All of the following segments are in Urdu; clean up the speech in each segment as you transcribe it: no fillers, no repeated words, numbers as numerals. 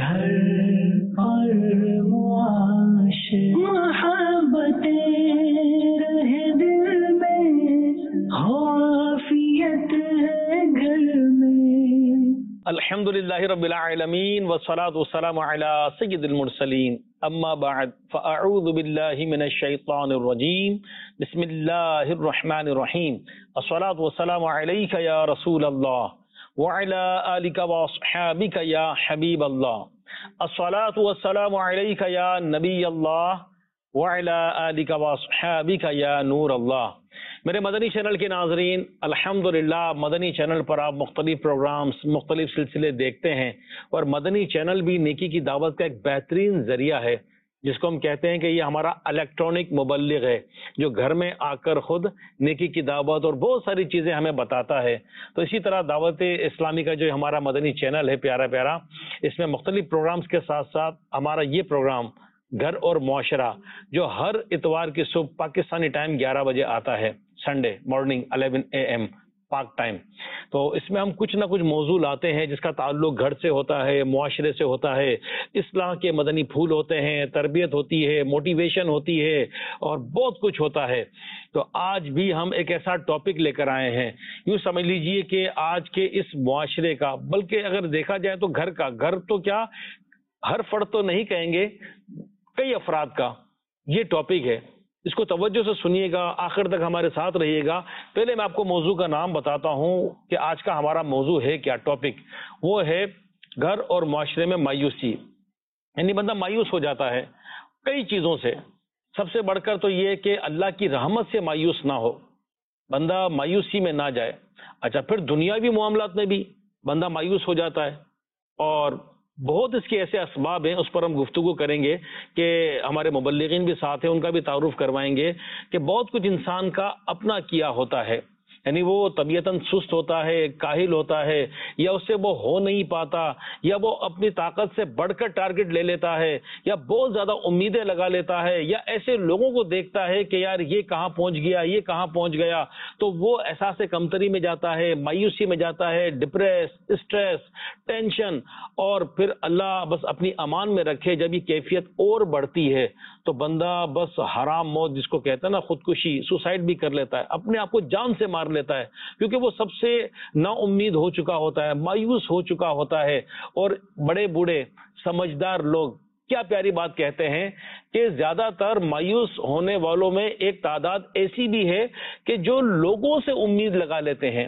گھر اور معاشرے محبتیں رہے دل میں، ہو عافیت ہے گھر میں۔ الحمدللہ رب العالمین والصلاة والسلام علی سید المرسلین، اما بعد فاعوذ باللہ من الشیطان الرجیم، بسم اللہ الرحمن الرحیم، الصلاة والسلام علیک یا رسول اللہ وعلی آلک واصحابک یا حبیب اللہ، الصلاة والسلام علیک یا نبی اللہ وعلی آلک واصحابک یا نور اللہ۔ میرے مدنی چینل کے ناظرین، الحمدللہ مدنی چینل پر آپ مختلف پروگرامز، مختلف سلسلے دیکھتے ہیں، اور مدنی چینل بھی نیکی کی دعوت کا ایک بہترین ذریعہ ہے، جس کو ہم کہتے ہیں کہ یہ ہمارا الیکٹرانک مبلغ ہے، جو گھر میں آ کر خود نیکی کی دعوت اور بہت ساری چیزیں ہمیں بتاتا ہے۔ تو اسی طرح دعوت اسلامی کا جو ہمارا مدنی چینل ہے پیارا پیارا، اس میں مختلف پروگرامز کے ساتھ ساتھ ہمارا یہ پروگرام گھر اور معاشرہ، جو ہر اتوار کی صبح پاکستانی ٹائم 11 بجے آتا ہے، Sunday morning 11 AM Pak time, تو اس میں ہم کچھ نہ کچھ موضوع لاتے ہیں جس کا تعلق گھر سے ہوتا ہے، معاشرے سے ہوتا ہے، اصلاح کے مدنی پھول ہوتے ہیں، تربیت ہوتی ہے، موٹیویشن ہوتی ہے، اور بہت کچھ ہوتا ہے۔ تو آج بھی ہم ایک ایسا ٹاپک لے کر آئے ہیں، یوں سمجھ لیجئے کہ آج کے اس معاشرے کا، بلکہ اگر دیکھا جائے تو گھر تو کیا ہر فرد تو نہیں کہیں گے، کئی افراد کا یہ ٹاپک ہے۔ اس کو توجہ سے سنیے گا، آخر تک ہمارے ساتھ رہیے گا۔ پہلے میں آپ کو موضوع کا نام بتاتا ہوں کہ آج کا ہمارا موضوع ہے کیا، ٹاپک وہ ہے گھر اور معاشرے میں مایوسی، یعنی بندہ مایوس ہو جاتا ہے کئی چیزوں سے، سب سے بڑھ کر تو یہ کہ اللہ کی رحمت سے مایوس نہ ہو، بندہ مایوسی میں نہ جائے۔ اچھا، پھر دنیاوی معاملات میں بھی بندہ مایوس ہو جاتا ہے، اور بہت اس کے ایسے اسباب ہیں، اس پر ہم گفتگو کریں گے کہ ہمارے مبلغین بھی ساتھ ہیں، ان کا بھی تعارف کروائیں گے کہ بہت کچھ انسان کا اپنا کیا ہوتا ہے، یعنی وہ طبیعتاً سست ہوتا ہے، کاہل ہوتا ہے، یا اس سے وہ ہو نہیں پاتا، یا وہ اپنی طاقت سے بڑھ کر ٹارگٹ لے لیتا ہے، یا بہت زیادہ امیدیں لگا لیتا ہے، یا ایسے لوگوں کو دیکھتا ہے کہ یار یہ کہاں پہنچ گیا، یہ کہاں پہنچ گیا، تو وہ احساس کمتری میں جاتا ہے، مایوسی میں جاتا ہے، ڈپریس، اسٹریس، ٹینشن، اور پھر اللہ بس اپنی امان میں رکھے، جب یہ کیفیت اور بڑھتی ہے تو بندہ بس حرام موت، جس کو کہتا ہے نا خودکشی، سوسائڈ بھی کر لیتا ہے، اپنے آپ کو جان سے مار لیتا ہے، کیونکہ وہ سب سے نا امید ہو چکا ہوتا ہے، مایوس ہو چکا ہوتا ہے۔ اور بڑے بوڑھے سمجھدار لوگ کیا پیاری بات کہتے ہیں کہ زیادہ تر مایوس ہونے والوں میں ایک تعداد ایسی بھی ہے کہ جو لوگوں سے امید لگا لیتے ہیں،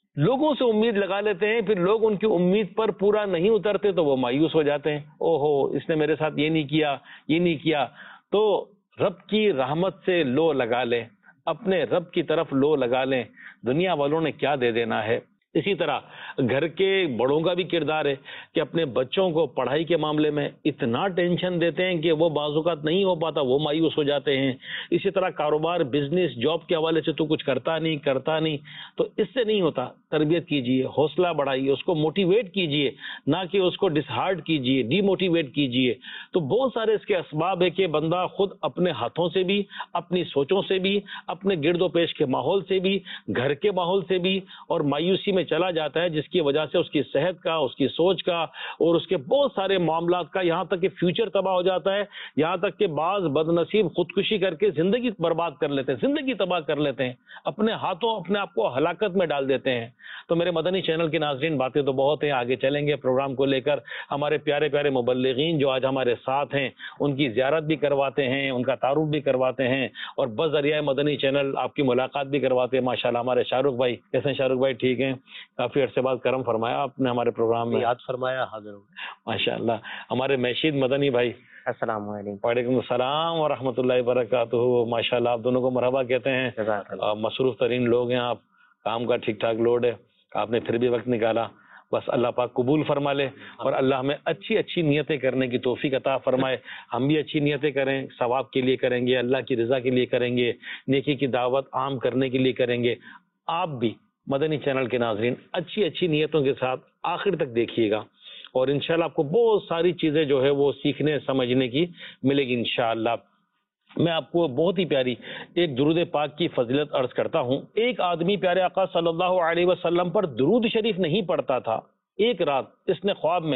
پھر لوگ ان کی امید پر پورا نہیں اترتے تو وہ مایوس ہو جاتے ہیں، اوہو اس نے میرے ساتھ یہ نہیں کیا۔ تو رب کی رحمت سے لو لگا لیں، اپنے رب کی طرف لو لگا لیں، دنیا والوں نے کیا دے دینا ہے۔ اسی طرح گھر کے بڑوں کا بھی کردار ہے کہ اپنے بچوں کو پڑھائی کے معاملے میں اتنا ٹینشن دیتے ہیں کہ وہ بعض اوقات نہیں ہو پاتا، وہ مایوس ہو جاتے ہیں۔ اسی طرح کاروبار، بزنس، جاب کے حوالے سے تو کچھ کرتا نہیں، تو اس سے نہیں ہوتا۔ تربیت کیجئے، حوصلہ بڑھائیے، اس کو موٹیویٹ کیجئے، نہ کہ اس کو ڈس ہارڈ کیجئے، ڈی موٹیویٹ کیجئے۔ تو بہت سارے اس کے اسباب ہے کہ بندہ خود اپنے ہاتھوں سے بھی، اپنی سوچوں سے بھی، اپنے گرد و پیش کے ماحول سے بھی، گھر کے ماحول سے بھی، اور مایوسی میں چلا جاتا ہے، جس کی وجہ سے اس کی صحت کا، اس کی سوچ کا، اور اس کے بہت سارے معاملات کا، یہاں تک کہ فیوچر تباہ ہو جاتا ہے، یہاں تک کہ بعض بدنصیب خودکشی کر کے زندگی برباد کر لیتے ہیں، زندگی تباہ کر لیتے ہیں، اپنے ہاتھوں اپنے آپ کو ہلاکت میں ڈال دیتے ہیں۔ تو میرے مدنی چینل کے ناظرین، باتیں تو بہت ہیں، آگے چلیں گے پروگرام کو لے کر۔ ہمارے پیارے پیارے مبلغین جو آج ہمارے ساتھ ہیں، ان کی زیارت بھی کرواتے ہیں، ان کا تعارف بھی کرواتے ہیں، اور بذریعہ مدنی چینل آپ کی ملاقات بھی کرواتے ہیں۔ ماشاءاللہ ہمارے شاہ رخ بھائی، کیسے ہیں شاہ رخ بھائی؟ ٹھیک ہیں؟ کافی عرصے بعد کرم فرمایا آپ نے ہمارے پروگرام میں، یاد فرمایا، حاضر ہوں۔ ماشاءاللہ ہمارے میشید مدنی بھائی، السلام علیکم۔ وعلیکم السلام ورحمۃ اللہ وبرکاتہ۔ ماشاءاللہ آپ دونوں کو مرحبا کہتے ہیں، مصروف ترین لوگ ہیں آپ، کام کا ٹھیک ٹھاک لوڈ ہے، آپ نے پھر بھی وقت نکالا، بس اللہ پاک قبول فرما لے، اور اللہ ہمیں اچھی نیتیں کرنے کی توفیق عطا فرمائے۔ ہم بھی اچھی نیتیں کریں، ثواب کے لیے کریں گے، اللہ کی رضا کے لیے کریں گے، نیکی کی دعوت عام کرنے کے لیے کریں گے۔ آپ بھی مدنی چینل کے ناظرین اچھی نیتوں کے ساتھ آخر تک دیکھیے گا، اور انشاءاللہ آپ کو بہت ساری چیزیں جو ہے وہ سیکھنے سمجھنے کی ملے گی انشاءاللہ۔ میں آپ کو بہت ہی پیاری ایک درود پاک کی فضیلت عرض کرتا ہوں۔ ایک آدمی پیارے آقا صلی اللہ علیہ وسلم پر درود شریف نہیں پڑھتا تھا۔ ایک رات اس نے خواب میں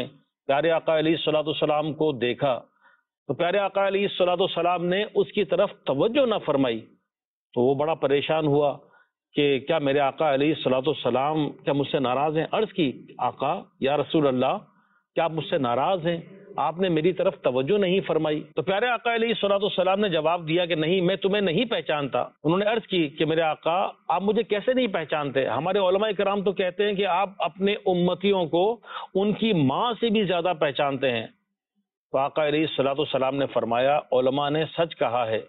پیارے آقا علیہ الصلوۃ والسلام کو دیکھا تو پیارے آقا علیہ الصلوۃ والسلام نے اس کی طرف توجہ نہ فرمائی، تو وہ بڑا پریشان ہوا کہ کیا میرے آقا علیہ الصلوۃ والسلام کیا مجھ سے ناراض ہیں؟ عرض کی آقا یا رسول اللہ کیا آپ مجھ سے ناراض ہیں؟ آپ نے میری طرف توجہ نہیں فرمائی۔ تو پیارے آقا علیہ الصلوۃ والسلام نے جواب دیا کہ نہیں، میں تمہیں نہیں پہچانتا۔ انہوں نے عرض کی کہ میرے آقا آپ مجھے کیسے نہیں پہچانتے؟ ہمارے علماء کرام تو کہتے ہیں کہ آپ اپنے امتیوں کو ان کی ماں سے بھی زیادہ پہچانتے ہیں۔ تو آقا علیہ الصلوۃ والسلام نے فرمایا علماء نے سچ کہا ہے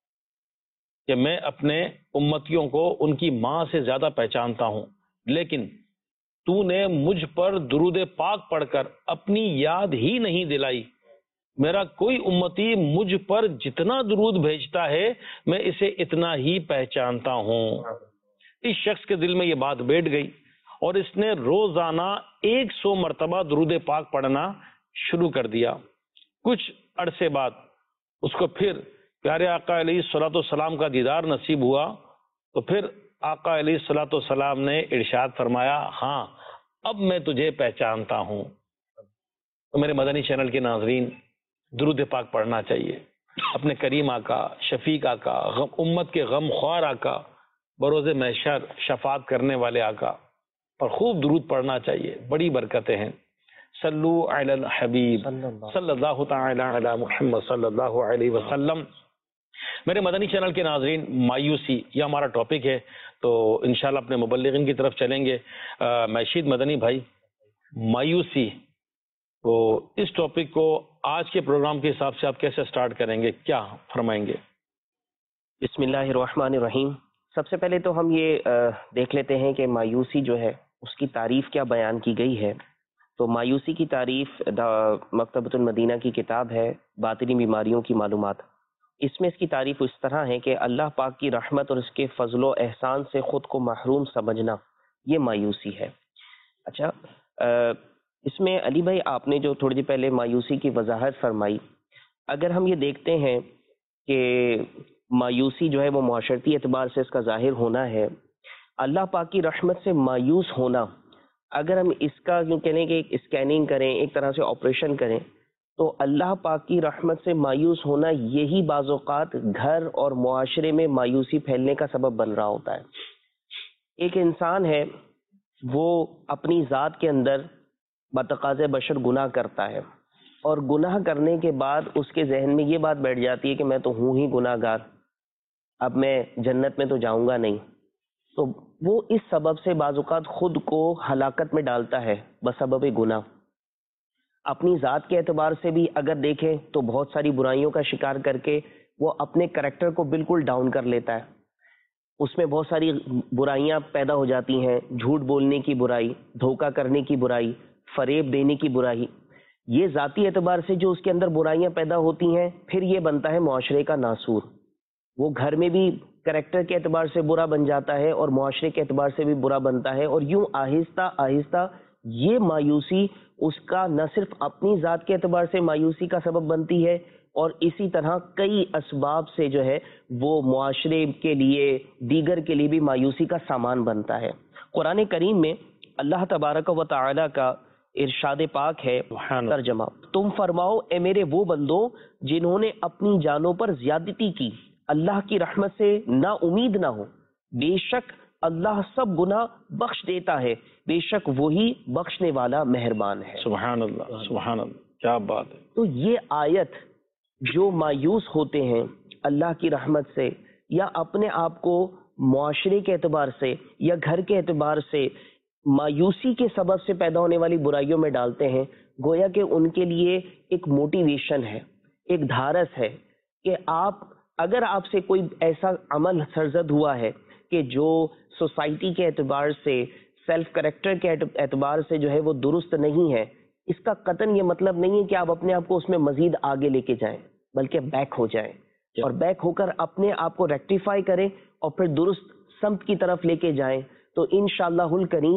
کہ میں اپنے امتیوں کو ان کی ماں سے زیادہ پہچانتا ہوں، لیکن تو نے مجھ پر درود پاک پڑھ کر اپنی یاد ہی نہیں دلائی۔ میرا کوئی امتی مجھ پر جتنا درود بھیجتا ہے میں اسے اتنا ہی پہچانتا ہوں۔ اس شخص کے دل میں یہ بات بیٹھ گئی اور اس نے روزانہ 100 مرتبہ درود پاک پڑھنا شروع کر دیا۔ کچھ عرصے بعد اس کو پھر پیارے آقا علیہ الصلوۃ والسلام کا دیدار نصیب ہوا، تو پھر آقا علیہ الصلوۃ والسلام نے ارشاد فرمایا ہاں اب میں تجھے پہچانتا ہوں۔ تو میرے مدنی چینل کے ناظرین، درود پاک پڑھنا چاہیے، اپنے کریم آقا، شفیق آقا، امت کے غم خوار آقا، بروز محشر شفاعت کرنے والے آقا پر خوب درود پڑھنا چاہیے، بڑی برکتیں ہیں۔ صلو علی الحبیب صلی اللہ تعالی علی محمد صلی اللہ علیہ وسلم۔ میرے مدنی چینل کے ناظرین، مایوسی یہ ہمارا ٹاپک ہے، تو انشاءاللہ اپنے مبلغین کی طرف چلیں گے۔ میشید مدنی بھائی، مایوسی، تو اس ٹاپک کو آج کے پروگرام کے حساب سے آپ کیسے سٹارٹ کریں گے، کیا فرمائیں گے؟ بسم اللہ الرحمن الرحیم۔ سب سے پہلے تو ہم یہ دیکھ لیتے ہیں کہ مایوسی جو ہے اس کی تعریف کیا بیان کی گئی ہے۔ تو مایوسی کی تعریف مکتبۃ المدینہ کی کتاب ہے باطنی بیماریوں کی معلومات، اس میں اس کی تعریف اس طرح ہے کہ اللہ پاک کی رحمت اور اس کے فضل و احسان سے خود کو محروم سمجھنا، یہ مایوسی ہے۔ اچھا، اس میں علی بھائی آپ نے جو تھوڑی دیر پہلے مایوسی کی وضاحت فرمائی، اگر ہم یہ دیکھتے ہیں کہ مایوسی جو ہے وہ معاشرتی اعتبار سے اس کا ظاہر ہونا ہے، اللہ پاک کی رحمت سے مایوس ہونا، اگر ہم اس کا یوں کہنے کہ ایک اسکیننگ کریں، ایک طرح سے آپریشن کریں، تو اللہ پاک کی رحمت سے مایوس ہونا یہی بعض اوقات گھر اور معاشرے میں مایوسی پھیلنے کا سبب بن رہا ہوتا ہے۔ ایک انسان ہے، وہ اپنی ذات کے اندر بتقاض بشر گناہ کرتا ہے، اور گناہ کرنے کے بعد اس کے ذہن میں یہ بات بیٹھ جاتی ہے کہ میں تو ہوں ہی گناہ گار، اب میں جنت میں تو جاؤں گا نہیں، تو وہ اس سبب سے بعض اوقات خود کو ہلاکت میں ڈالتا ہے بسبب گناہ۔ اپنی ذات کے اعتبار سے بھی اگر دیکھیں تو بہت ساری برائیوں کا شکار کر کے وہ اپنے کریکٹر کو بالکل ڈاؤن کر لیتا ہے، اس میں بہت ساری برائیاں پیدا ہو جاتی ہیں، جھوٹ بولنے کی برائی، دھوکہ کرنے کی برائی، فریب دینے کی برائی، یہ ذاتی اعتبار سے جو اس کے اندر برائیاں پیدا ہوتی ہیں، پھر یہ بنتا ہے معاشرے کا ناسور۔ وہ گھر میں بھی کریکٹر کے اعتبار سے برا بن جاتا ہے اور معاشرے کے اعتبار سے بھی برا بنتا ہے، اور یوں آہستہ آہستہ یہ مایوسی اس کا نہ صرف اپنی ذات کے اعتبار سے مایوسی کا سبب بنتی ہے، اور اسی طرح کئی اسباب سے جو ہے وہ معاشرے کے لیے، دیگر کے لیے بھی مایوسی کا سامان بنتا ہے۔ قرآن کریم میں اللہ تبارک و تعالی کا ارشاد پاک ہے، ترجمہ، تم فرماؤ اے میرے وہ بندوں جنہوں نے اپنی جانوں پر زیادتی کی، اللہ کی رحمت سے نا امید نہ ہو، بے شک اللہ سب گناہ بخش دیتا ہے، بے شک وہی بخشنے والا مہربان ہے۔ سبحان اللہ، سبحان اللہ، کیا بات ہے۔ تو یہ آیت جو مایوس ہوتے ہیں اللہ کی رحمت سے، یا اپنے آپ کو معاشرے کے اعتبار سے یا گھر کے اعتبار سے مایوسی کے سبب سے پیدا ہونے والی برائیوں میں ڈالتے ہیں، گویا کہ ان کے لیے ایک موٹیویشن ہے، ایک دھارس ہے کہ اگر آپ سے کوئی ایسا عمل سرزد ہوا ہے کہ جو سوسائٹی کے اعتبار سے، سیلف کریکٹر کے اعتبار سے جو ہے وہ درست نہیں ہے، اس کا قطعاً یہ مطلب نہیں ہے کہ آپ اپنے آپ کو اس میں مزید آگے لے کے جائیں، بلکہ بیک ہو جائیں، اور بیک ہو کر اپنے آپ کو ریکٹیفائی کریں اور پھر درست سمت کی طرف لے کے جائیں، تو انشاءاللہ الکریم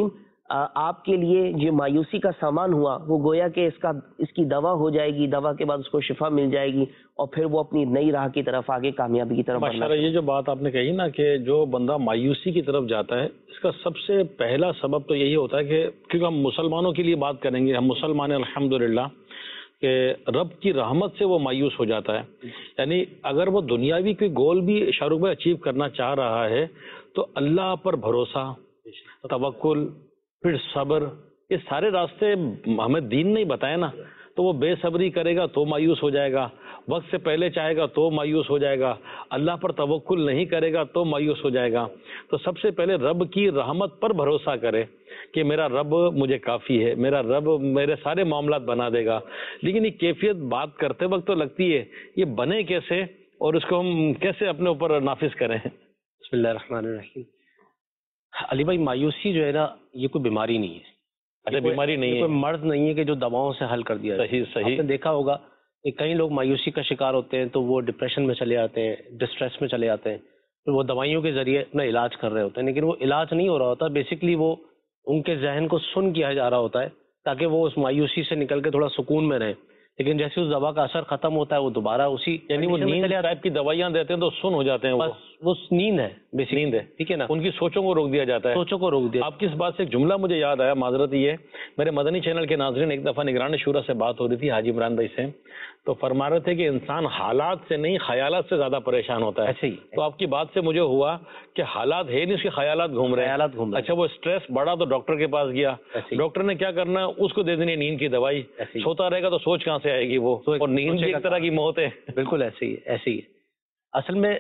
آپ کے لیے جو مایوسی کا سامان ہوا وہ گویا کہ اس کی دوا ہو جائے گی، دوا کے بعد اس کو شفا مل جائے گی اور پھر وہ اپنی نئی راہ کی طرف آگے کامیابی کی طرف بڑھنا۔ ماشاءاللہ، یہ جو بات آپ نے کہی نا کہ جو بندہ مایوسی کی طرف جاتا ہے، اس کا سب سے پہلا سبب تو یہی ہوتا ہے کہ کیونکہ ہم مسلمانوں کے لیے بات کریں گے، ہم مسلمان ہیں الحمدللہ، کہ رب کی رحمت سے وہ مایوس ہو جاتا ہے۔ یعنی اگر وہ دنیاوی کوئی گول بھی شاہ رخ بھائی اچیو کرنا چاہ رہا ہے تو اللہ پر بھروسہ، توکل، پھر صبر، یہ سارے راستے ہمیں دین نہیں بتائے نا، تو وہ بے صبری کرے گا تو مایوس ہو جائے گا، وقت سے پہلے چاہے گا تو مایوس ہو جائے گا، اللہ پر توکل نہیں کرے گا تو مایوس ہو جائے گا۔ تو سب سے پہلے رب کی رحمت پر بھروسہ کرے کہ میرا رب مجھے کافی ہے، میرا رب میرے سارے معاملات بنا دے گا۔ لیکن یہ کیفیت بات کرتے وقت تو لگتی ہے، یہ بنے کیسے اور اس کو ہم کیسے اپنے اوپر نافذ کریں؟ بسم اللہ الرحمن الرحیم۔ علی بھائی، مایوسی جو ہے نا، یہ کوئی بیماری نہیں ہے۔ اچھا، بیماری نہیں ہے، کوئی مرض نہیں ہے کہ جو دواؤں سے حل کر دیا جائے۔ صحیح۔ آپ نے دیکھا ہوگا کہ کئی لوگ مایوسی کا شکار ہوتے ہیں تو وہ ڈپریشن میں چلے جاتے ہیں، ڈسٹریس میں چلے جاتے ہیں، پھر وہ دوائیوں کے ذریعے اپنا علاج کر رہے ہوتے ہیں، لیکن وہ علاج نہیں ہو رہا ہوتا، بیسکلی وہ ان کے ذہن کو سن کیا جا رہا ہوتا ہے تاکہ وہ اس مایوسی سے نکل کے تھوڑا سکون میں رہیں، لیکن جیسے اس دوا کا اثر ختم ہوتا ہے وہ دوبارہ اسی، یعنی وہ نیند ٹائپ کی دوائیاں دیتے ہیں تو سن ہو جاتے ہیں، بس وہ نیند ہے، بیسک نیند ہے، ٹھیک ہے نا، ان کی سوچوں کو روک دیا جاتا ہے، سوچوں کو روک دیا۔ آپ کی اس بات سے ایک جملہ مجھے یاد آیا، معذرت یہ میرے مدنی چینل کے ناظرین، ایک دفعہ نگران شورا سے بات ہو رہی تھی حاجی عمران بھائی سے، تو فرما رہے تھے کہ انسان حالات سے نہیں خیالات سے زیادہ پریشان ہوتا ہے۔ ایسے ہی تو آپ کی بات سے مجھے ہوا کہ حالات ہے نہیں، اس کے خیالات گھوم رہے ہیں۔ اچھا، وہ اسٹریس بڑھا تو ڈاکٹر کے پاس گیا، ڈاکٹر نے کیا کرنا ہے، اس کو دے دینی نیند کی دوائی، سوتا رہے گا تو سوچ کہاں سے آئے گی وہ، اور نیند بھی ایک طرح کی موت ہے۔ بالکل ایسے ہی، ایسے ہی۔ اصل میں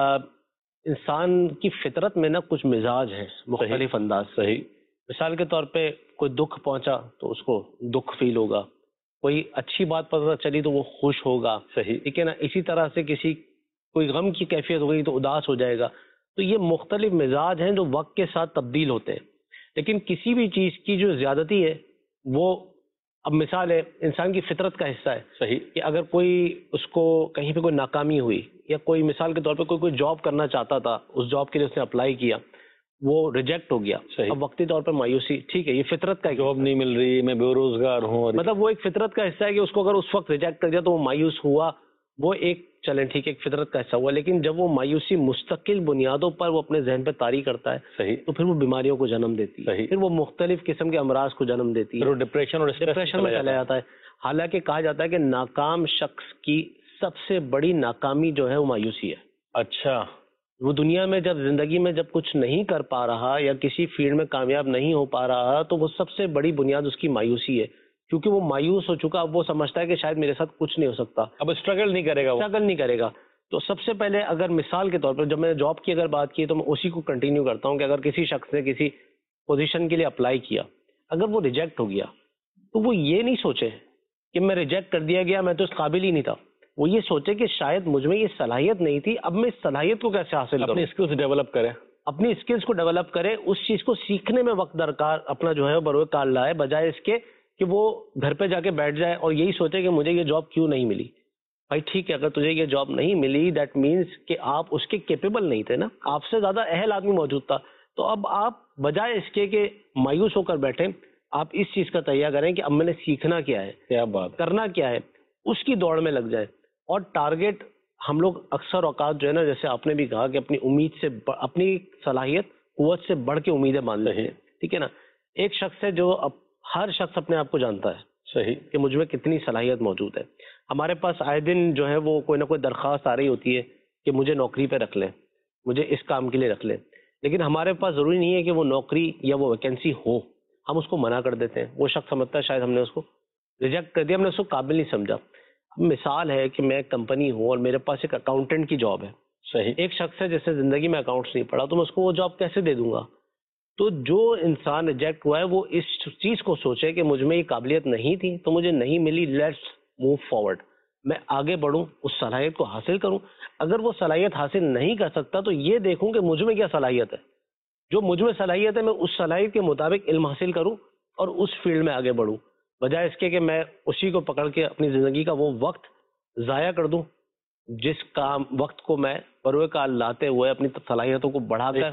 انسان کی فطرت میں نا کچھ مزاج ہیں مختلف انداز۔ صحیح۔ مثال کے طور پہ کوئی دکھ پہنچا تو اس کو دکھ فیل ہوگا، کوئی اچھی بات پتہ چلی تو وہ خوش ہوگا، صحیح، ٹھیک ہے نا۔ اسی طرح سے کسی کوئی غم کی کیفیت ہو گئی تو اداس ہو جائے گا۔ تو یہ مختلف مزاج ہیں جو وقت کے ساتھ تبدیل ہوتے ہیں، لیکن کسی بھی چیز کی جو زیادتی ہے وہ، اب مثال ہے، انسان کی فطرت کا حصہ ہے۔ صحیح، کہ اگر کوئی اس کو کہیں پہ کوئی ناکامی ہوئی، یا کوئی مثال کے طور پہ کوئی جاب کرنا چاہتا تھا، اس جاب کے لیے اس نے اپلائی کیا، وہ ریجیکٹ ہو گیا، اب وقتی طور پر مایوسی، ٹھیک ہے، یہ فطرت کا جاب نہیں مل رہی، میں بے روزگار ہوں، مطلب وہ ایک فطرت کا حصہ ہے کہ اس کو اگر اس وقت ریجیکٹ کر دیا تو وہ مایوس ہوا، وہ ایک چلیں ٹھیک ہے، ایک فطرت کا حصہ ہوا۔ لیکن جب وہ مایوسی مستقل بنیادوں پر وہ اپنے ذہن پہ طاری کرتا ہے، صحیح، تو پھر وہ بیماریوں کو جنم دیتی ہے، پھر وہ مختلف قسم کے امراض کو جنم دیتی ہے، پھر وہ ڈپریشن اور ڈپریشن میں چلا جاتا ہے۔ حالانکہ کہا جاتا ہے کہ ناکام شخص کی سب سے بڑی ناکامی جو ہے وہ مایوسی ہے۔ اچھا، وہ دنیا میں جب زندگی میں جب کچھ نہیں کر پا رہا یا کسی فیلڈ میں کامیاب نہیں ہو پا رہا تو وہ سب سے بڑی بنیاد اس کی مایوسی ہے، کیونکہ وہ مایوس ہو چکا، اب وہ سمجھتا ہے کہ شاید میرے ساتھ کچھ نہیں ہو سکتا، اب اسٹرگل نہیں کرے گا، اسٹرگل نہیں کرے گا۔ تو سب سے پہلے اگر مثال کے طور پر جب میں نے جاب کی اگر بات کی تو میں اسی کو کنٹینیو کرتا ہوں کہ اگر کسی شخص نے کسی پوزیشن کے لیے اپلائی کیا، اگر وہ ریجیکٹ ہو گیا تو وہ یہ نہیں سوچے کہ میں ریجیکٹ کر دیا گیا، میں تو اس قابل ہی نہیں تھا، وہ یہ سوچے کہ شاید مجھ میں یہ صلاحیت نہیں تھی، اب میں اس صلاحیت کو کیسے حاصل کروں، اپنی اسکلز ڈیولپ کرے، اپنی اسکلز کو ڈیولپ کرے، اس چیز کو سیکھنے میں وقت درکار اپنا جو ہے بروئے کار لائے، بجائے اس کے کہ وہ گھر پہ جا کے بیٹھ جائے اور یہی سوچے کہ مجھے یہ جاب کیوں نہیں ملی۔ بھائی ٹھیک ہے، اگر تجھے یہ جاب نہیں ملی دیٹ مینس کہ آپ اس کے کیپیبل نہیں تھے نا، آپ سے زیادہ اہل آدمی موجود تھا، تو اب آپ بجائے اس کے کہ مایوس ہو کر بیٹھیں، آپ اس چیز کا تیار کریں کہ اب میں نے سیکھنا کیا ہے، کیا بات، کرنا کیا ہے، اس کی دوڑ میں لگ جائیں۔ اور ٹارگیٹ ہم لوگ اکثر اوقات جو ہے نا، جیسے آپ نے بھی کہا کہ اپنی امید سے اپنی صلاحیت قوت سے بڑھ کے امیدیں باندھ لیتے ہیں، ٹھیک ہے نا۔ ایک شخص ہے جو ہر شخص اپنے آپ کو جانتا ہے، صحیح، کہ مجھ میں کتنی صلاحیت موجود ہے۔ ہمارے پاس آئے دن جو ہے وہ کوئی نہ کوئی درخواست آ رہی ہوتی ہے کہ مجھے نوکری پہ رکھ لیں، مجھے اس کام کے لیے رکھ لیں، لیکن ہمارے پاس ضروری نہیں ہے کہ وہ نوکری یا وہ ویکینسی ہو، ہم اس کو منع کر دیتے ہیں۔ وہ شخص سمجھتا ہے شاید ہم نے اس کو ریجیکٹ کر دیا، ہم نے اس کو قابل نہیں سمجھا۔ اب مثال ہے کہ میں ایک کمپنی ہوں اور میرے پاس ایک اکاؤنٹنٹ کی جاب ہے، صحیح، ایک شخص ہے جس نے زندگی میں اکاؤنٹس نہیں پڑھا، تو میں اس کو وہ جاب کیسے دے دوں گا؟ تو جو انسان ریجیکٹ ہوا ہے وہ اس چیز کو سوچے کہ مجھ میں یہ قابلیت نہیں تھی تو مجھے نہیں ملی، لیٹس موو فارورڈ، میں آگے بڑھوں، اس صلاحیت کو حاصل کروں۔ اگر وہ صلاحیت حاصل نہیں کر سکتا تو یہ دیکھوں کہ مجھ میں کیا صلاحیت ہے، جو مجھ میں صلاحیت ہے میں اس صلاحیت کے مطابق علم حاصل کروں اور اس فیلڈ میں آگے بڑھوں، بجائے اس کے کہ میں اسی کو پکڑ کے اپنی زندگی کا وہ وقت ضائع کر دوں جس کام وقت کو میں بروئے کار لاتے ہوئے اپنی صلاحیتوں کو بڑھا کر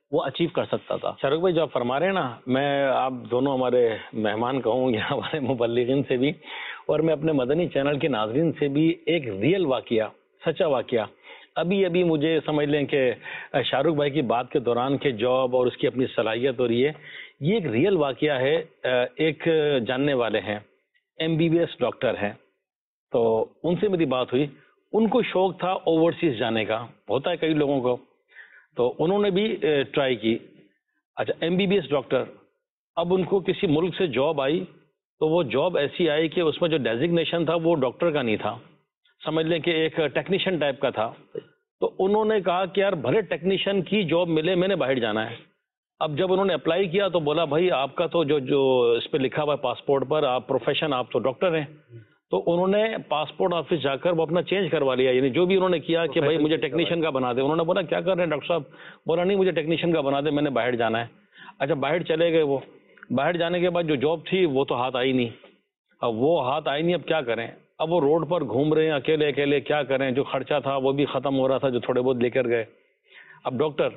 وہ اچیو کر سکتا تھا. شاہ رخ بھائی جو آپ فرما رہے ہیں نا، میں آپ دونوں ہمارے مہمان کہوں یا ہمارے مبلغین سے بھی اور میں اپنے مدنی چینل کے ناظرین سے بھی ایک ریئل واقعہ، سچا واقعہ ابھی مجھے سمجھ لیں کہ شاہ رخ بھائی کی بات کے دوران کہ جاب اور اس کی اپنی صلاحیت اور یہ ایک ریئل واقعہ ہے. ایک جاننے والے ہیں MBBS ڈاکٹر ہیں، تو ان سے میری بات ہوئی. ان کو شوق تھا اوورسیز جانے کا، ہوتا ہے کئی لوگوں کو، تو انہوں نے بھی ٹرائی کی. اچھا MBBS ڈاکٹر، اب ان کو کسی ملک سے جاب آئی تو وہ جاب ایسی آئی کہ اس میں جو ڈیزگنیشن تھا وہ ڈاکٹر کا نہیں تھا، سمجھ لیں کہ ایک ٹیکنیشین ٹائپ کا تھا. تو انہوں نے کہا کہ یار بھلے ٹیکنیشین کی جاب ملے، میں نے باہر جانا ہے. اب جب انہوں نے اپلائی کیا تو بولا بھائی آپ کا تو جو اس پہ لکھا ہوا ہے پاسپورٹ پر، آپ پروفیشن آپ تو ڈاکٹر ہیں. تو انہوں نے پاسپورٹ آفس جا کر وہ اپنا چینج کروا لیا، یعنی جو بھی انہوں نے کیا کہ بھائی مجھے ٹیکنیشین کا بنا دے. انہوں نے بولا کیا کر رہے ہیں ڈاکٹر صاحب؟ بولا نہیں مجھے ٹیکنیشین کا بنا دے، میں نے باہر جانا ہے. اچھا باہر چلے گئے. وہ باہر جانے کے بعد جو جاب تھی وہ تو ہاتھ آئی نہیں. اب وہ ہاتھ آئی نہیں، اب کیا کریں؟ اب وہ روڈ پر گھوم رہے ہیں اکیلے اکیلے، کیا کریں؟ جو خرچہ تھا وہ بھی ختم ہو رہا تھا جو تھوڑے بہت لے کر گئے. اب ڈاکٹر،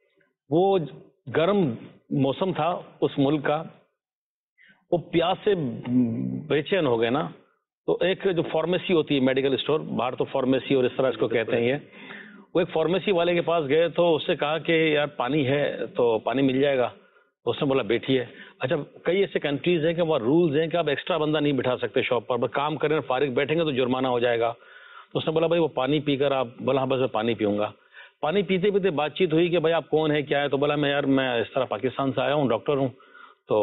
وہ گرم موسم تھا اس ملک کا، وہ پیاس سے بے چین ہو گئے نا. تو ایک جو فارمیسی ہوتی ہے میڈیکل اسٹور، باہر تو فارمیسی اور اس طرح اس کو کہتے ہیں، یہ وہ ایک فارمیسی والے کے پاس گئے تو اس سے کہا کہ یار پانی ہے تو پانی مل جائے گا. اس نے بولا بیٹھیے. اچھا کئی ایسے کنٹریز ہیں کہ وہاں رولز ہیں کہ آپ ایکسٹرا بندہ نہیں بٹھا سکتے شاپ پر، بس کام کریں فارغ بیٹھیں گے تو جرمانہ ہو جائے گا. تو اس نے بولا بھائی وہ پانی پی کر آپ، بولا ہاں بس میں پانی پیوں گا. پانی پیتے پیتے بات چیت ہوئی کہ بھائی آپ کون ہے کیا ہے؟ تو بولا میں اس طرح پاکستان سے آیا ہوں، ڈاکٹر ہوں. تو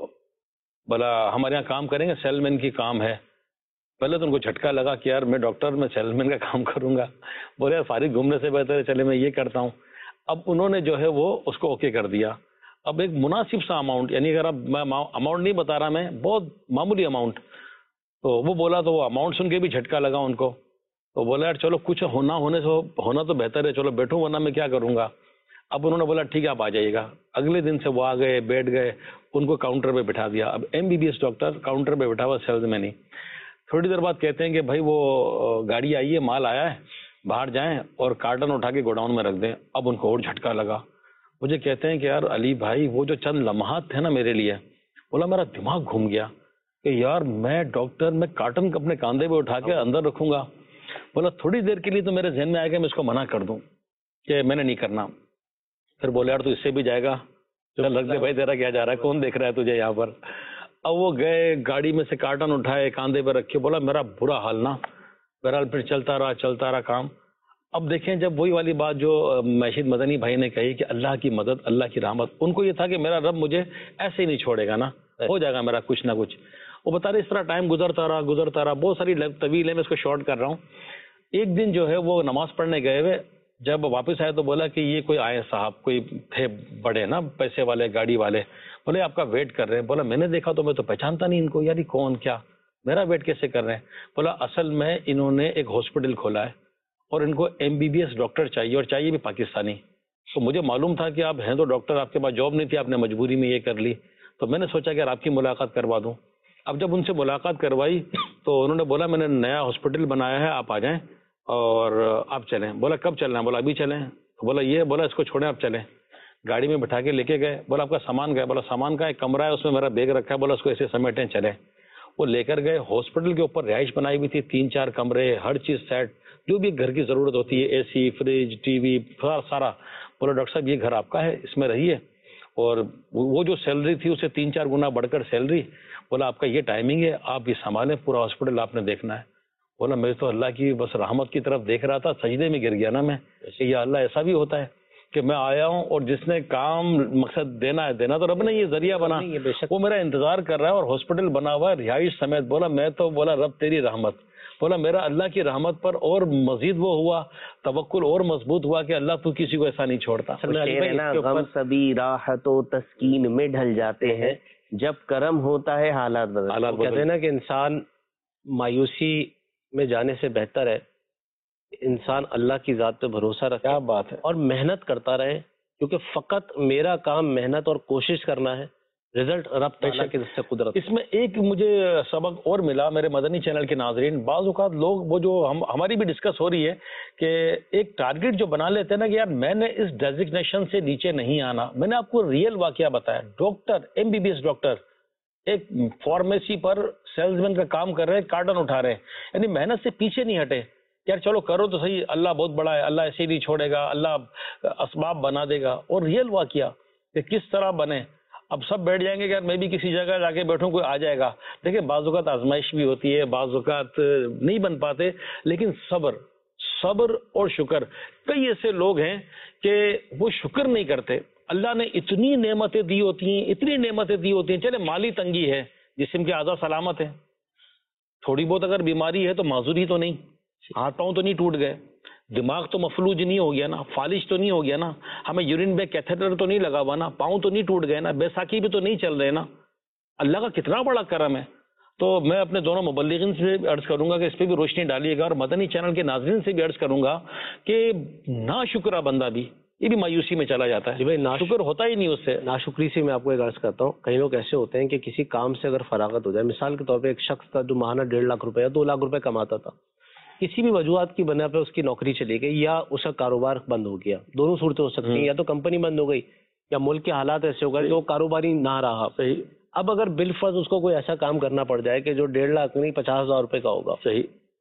بولا ہمارے یہاں کام کریں گے، سیل مین کی کام ہے. پہلے تو ان کو جھٹکا لگا کہ یار میں ڈاکٹر، میں سیل مین کا کام کروں گا. بولے فارغ گھومنے سے بہتر ہے چلے میں یہ کرتا ہوں. اب انہوں نے جو ہے وہ اس کو اوکے کر دیا. اب ایک مناسب سا اماؤنٹ، یعنی اگر اب میں اماؤنٹ نہیں بتا رہا، میں بہت معمولی اماؤنٹ، تو وہ بولا تو وہ اماؤنٹ سن کے بھی جھٹکا لگا ان کو. تو بولا یار چلو کچھ ہونا تو بہتر ہے، چلو بیٹھوں ورنہ میں کیا کروں گا. اب انہوں نے بولا ٹھیک ہے آپ آ جائیے گا. اگلے دن سے وہ آ گئے، بیٹھ گئے، ان کو کاؤنٹر پہ بٹھا دیا. اب MBBS ڈاکٹر کاؤنٹر پہ بیٹھا ہوا سیلز مین ہی. تھوڑی دیر بعد کہتے ہیں کہ بھائی وہ گاڑی آئی ہے، مال آیا ہے، باہر جائیں اور کارٹن اٹھا کے گوڈاؤن میں رکھ دیں. اب ان کو اور جھٹکا لگا. مجھے کہتے ہیں کہ یار علی بھائی وہ جو چند لمحات تھے نا میرے لیے، بولا میرا دماغ گھوم گیا کہ یار میں ڈاکٹر، میں کارٹن اپنے کاندھے پہ اٹھا کے اندر رکھوں گا. بولا تھوڑی دیر کے لیے تو میرے ذہن میں آئے گا میں اس کو منع کر دوں کہ میں نے نہیں کرنا. پھر بولے یار تو اس سے بھی جائے گا، چل رکھ دے بھائی، تیرا کیا جا رہا ہے، کون دیکھ رہا ہے تجھے یہاں پر. اب وہ گئے، گاڑی میں سے کارٹن اٹھائے، کاندھے پہ رکھے. بولا میرا برا حال نا. بہرحال پھر چلتا رہا کام. اب دیکھیں جب وہی والی بات جو مہشید مدنی بھائی نے کہی کہ اللہ کی مدد، اللہ کی رحمت، ان کو یہ تھا کہ میرا رب مجھے ایسے ہی نہیں چھوڑے گا نا، ہو جائے گا میرا کچھ نہ کچھ. وہ بتا رہے اس طرح ٹائم گزرتا رہا. بہت ساری طویل ہے، میں اس کو شارٹ کر رہا ہوں. ایک دن جو ہے وہ نماز پڑھنے گئے ہوئے، جب واپس آئے تو بولا کہ یہ کوئی آئے صاحب، کوئی تھے بڑے نا پیسے والے، گاڑی والے. بولے آپ کا ویٹ کر رہے ہیں. بولا میں نے دیکھا تو میں تو پہچانتا نہیں ان کو، یار کون، کیا میرا ویٹ کیسے کر رہے ہیں؟ بولا اصل میں انہوں نے ایک ہاسپٹل کھولا ہے اور ان کو MBBS ڈاکٹر چاہیے، اور چاہیے بھی پاکستانی. تو مجھے معلوم تھا کہ آپ ہیں تو ڈاکٹر، آپ کے پاس جاب نہیں تھی، آپ نے مجبوری میں یہ کر لی. تو میں نے سوچا کہ یار آپ کی ملاقات کروا دوں. اب جب ان سے ملاقات کروائی تو انہوں نے بولا میں نے نیا ہاسپٹل بنایا ہے، آپ آ جائیں اور آپ چلیں. بولا کب چلنا ہے؟ بولا ابھی چلیں. بولا اس کو چھوڑیں آپ چلیں. گاڑی میں بٹھا کے لے کے گئے. بولا آپ کا سامان گئے. بولا سامان کا ایک کمرہ ہے، اس میں میرا بیگ رکھا ہے. بولا اس کو ایسے سمیٹیں چلیں. وہ لے کر گئے. ہاسپٹل کے اوپر رہائش بنائی ہوئی تھی، 3-4 کمرے، ہر چیز سیٹ، جو بھی گھر کی ضرورت ہوتی ہے، AC، فریج، ٹی وی، سارا. بولا ڈاکٹر صاحب یہ گھر آپ کا ہے، اس میں رہیے. اور وہ جو سیلری تھی اسے 3-4 گنا بڑھ کر سیلری. بولا آپ کا یہ ٹائمنگ ہے، آپ یہ سنبھالیں، پورا ہاسپٹل آپ نے دیکھنا ہے. بولا میں تو اللہ کی بس رحمت کی طرف دیکھ رہا تھا، سجدے میں گر گیا نا میں کہ یا اللہ ایسا بھی ہوتا ہے کہ میں آیا ہوں اور جس نے کام مقصد دینا تو رب نے یہ ذریعہ بنا، وہ میرا انتظار کر رہا ہے اور ہاسپٹل بنا ہوا ہے رہائش سمیت. بولا میں تو بولا رب تیری رحمت. بولا میرا اللہ کی رحمت پر اور مزید وہ ہوا، توکل اور مضبوط ہوا کہ اللہ تو کسی کو ایسا نہیں چھوڑتا. غم سبھی راحت و تسکین میں ڈھل جاتے ہیں، جب کرم ہوتا ہے حالات بدل. کہتے ہیں نا کہ انسان مایوسی میں جانے سے بہتر ہے انسان اللہ کی ذات پہ بھروسہ رکھے. کیا بات ہے. اور محنت کرتا رہے، کیونکہ فقط میرا کام محنت اور کوشش کرنا ہے، رزلٹ رب تعالیٰ کے دست قدرت. اس میں ایک مجھے سبق اور ملا میرے مدنی چینل کے ناظرین. بعض اوقات لوگ وہ جو ہماری بھی ڈسکس ہو رہی ہے کہ ایک ٹارگٹ جو بنا لیتے ہیں نا کہ یار میں نے اس ڈیزگنیشن سے نیچے نہیں آنا. میں نے آپ کو ریئل واقعہ بتایا. ڈاکٹر MBBS ڈاکٹر ایک فارمیسی پر سیلز مین کا کام کر رہے ہیں, کارٹن اٹھا رہے ہیں, یعنی محنت سے پیچھے نہیں ہٹے. یار چلو کرو تو صحیح, اللہ بہت بڑا ہے, اللہ ایسے ہی نہیں چھوڑے گا, اللہ اسباب بنا دے گا. اور ریئل واقعہ کہ کس طرح بنے. اب سب بیٹھ جائیں گے کہ یار میں بھی کسی جگہ جا کے بیٹھوں کوئی آ جائے گا. دیکھیں بعض اوقات آزمائش بھی ہوتی ہے, بعض اوقات نہیں بن پاتے, لیکن صبر اور شکر. کئی ایسے لوگ ہیں کہ وہ شکر نہیں کرتے. اللہ نے اتنی نعمتیں دی ہوتی ہیں, اتنی نعمتیں دی ہوتی ہیں. چلے مالی تنگی ہے, جسم کے اعضاء سلامت ہیں, تھوڑی بہت اگر بیماری ہے تو معذوری تو نہیں, ہاتھ پاؤں تو نہیں ٹوٹ گئے, دماغ تو مفلوج نہیں ہو گیا نا, فالش تو نہیں ہو گیا نا, ہمیں یورین بیگ کیتھیٹر تو نہیں لگا ہوا نا, پاؤں تو نہیں ٹوٹ گئے نا, بیساکھی بھی تو نہیں چل رہے نا. اللہ کا کتنا بڑا کرم ہے. تو میں اپنے دونوں مبلغین سے بھی عرض کروں گا کہ اس پہ بھی روشنی ڈالیے گا, اور مدنی چینل کے ناظرین سے بھی عرض کروں گا کہ ناشکرہ بندہ بھی یہ بھی مایوسی میں چلا جاتا ہے. جی بھائی, شکر ہوتا ہی نہیں اس سے. ناشکری سے میں آپ کو ایک عرض کرتا ہوں, کئی لوگ ایسے ہوتے ہیں کہ کسی کام سے اگر فراغت ہو جائے, مثال کے طور پہ ایک شخص تھا جو ماہانہ 1.5 لاکھ روپے یا 2 لاکھ روپے کماتا تھا, کسی بھی وجوہات کی بنا پہ اس کی نوکری چلی گئی یا اس کا کاروبار بند ہو گیا. دونوں صورتیں ہو سکتی ہیں, یا تو کمپنی بند ہو گئی یا ملک کے حالات ایسے ہو گئے تو کاروباری نہ رہا. صحیح. اب اگر بالفرض اس کو کوئی ایسا کام کرنا پڑ جائے کہ جو 1.5 لاکھ نہیں 50,000 روپے کا ہوگا. صحیح.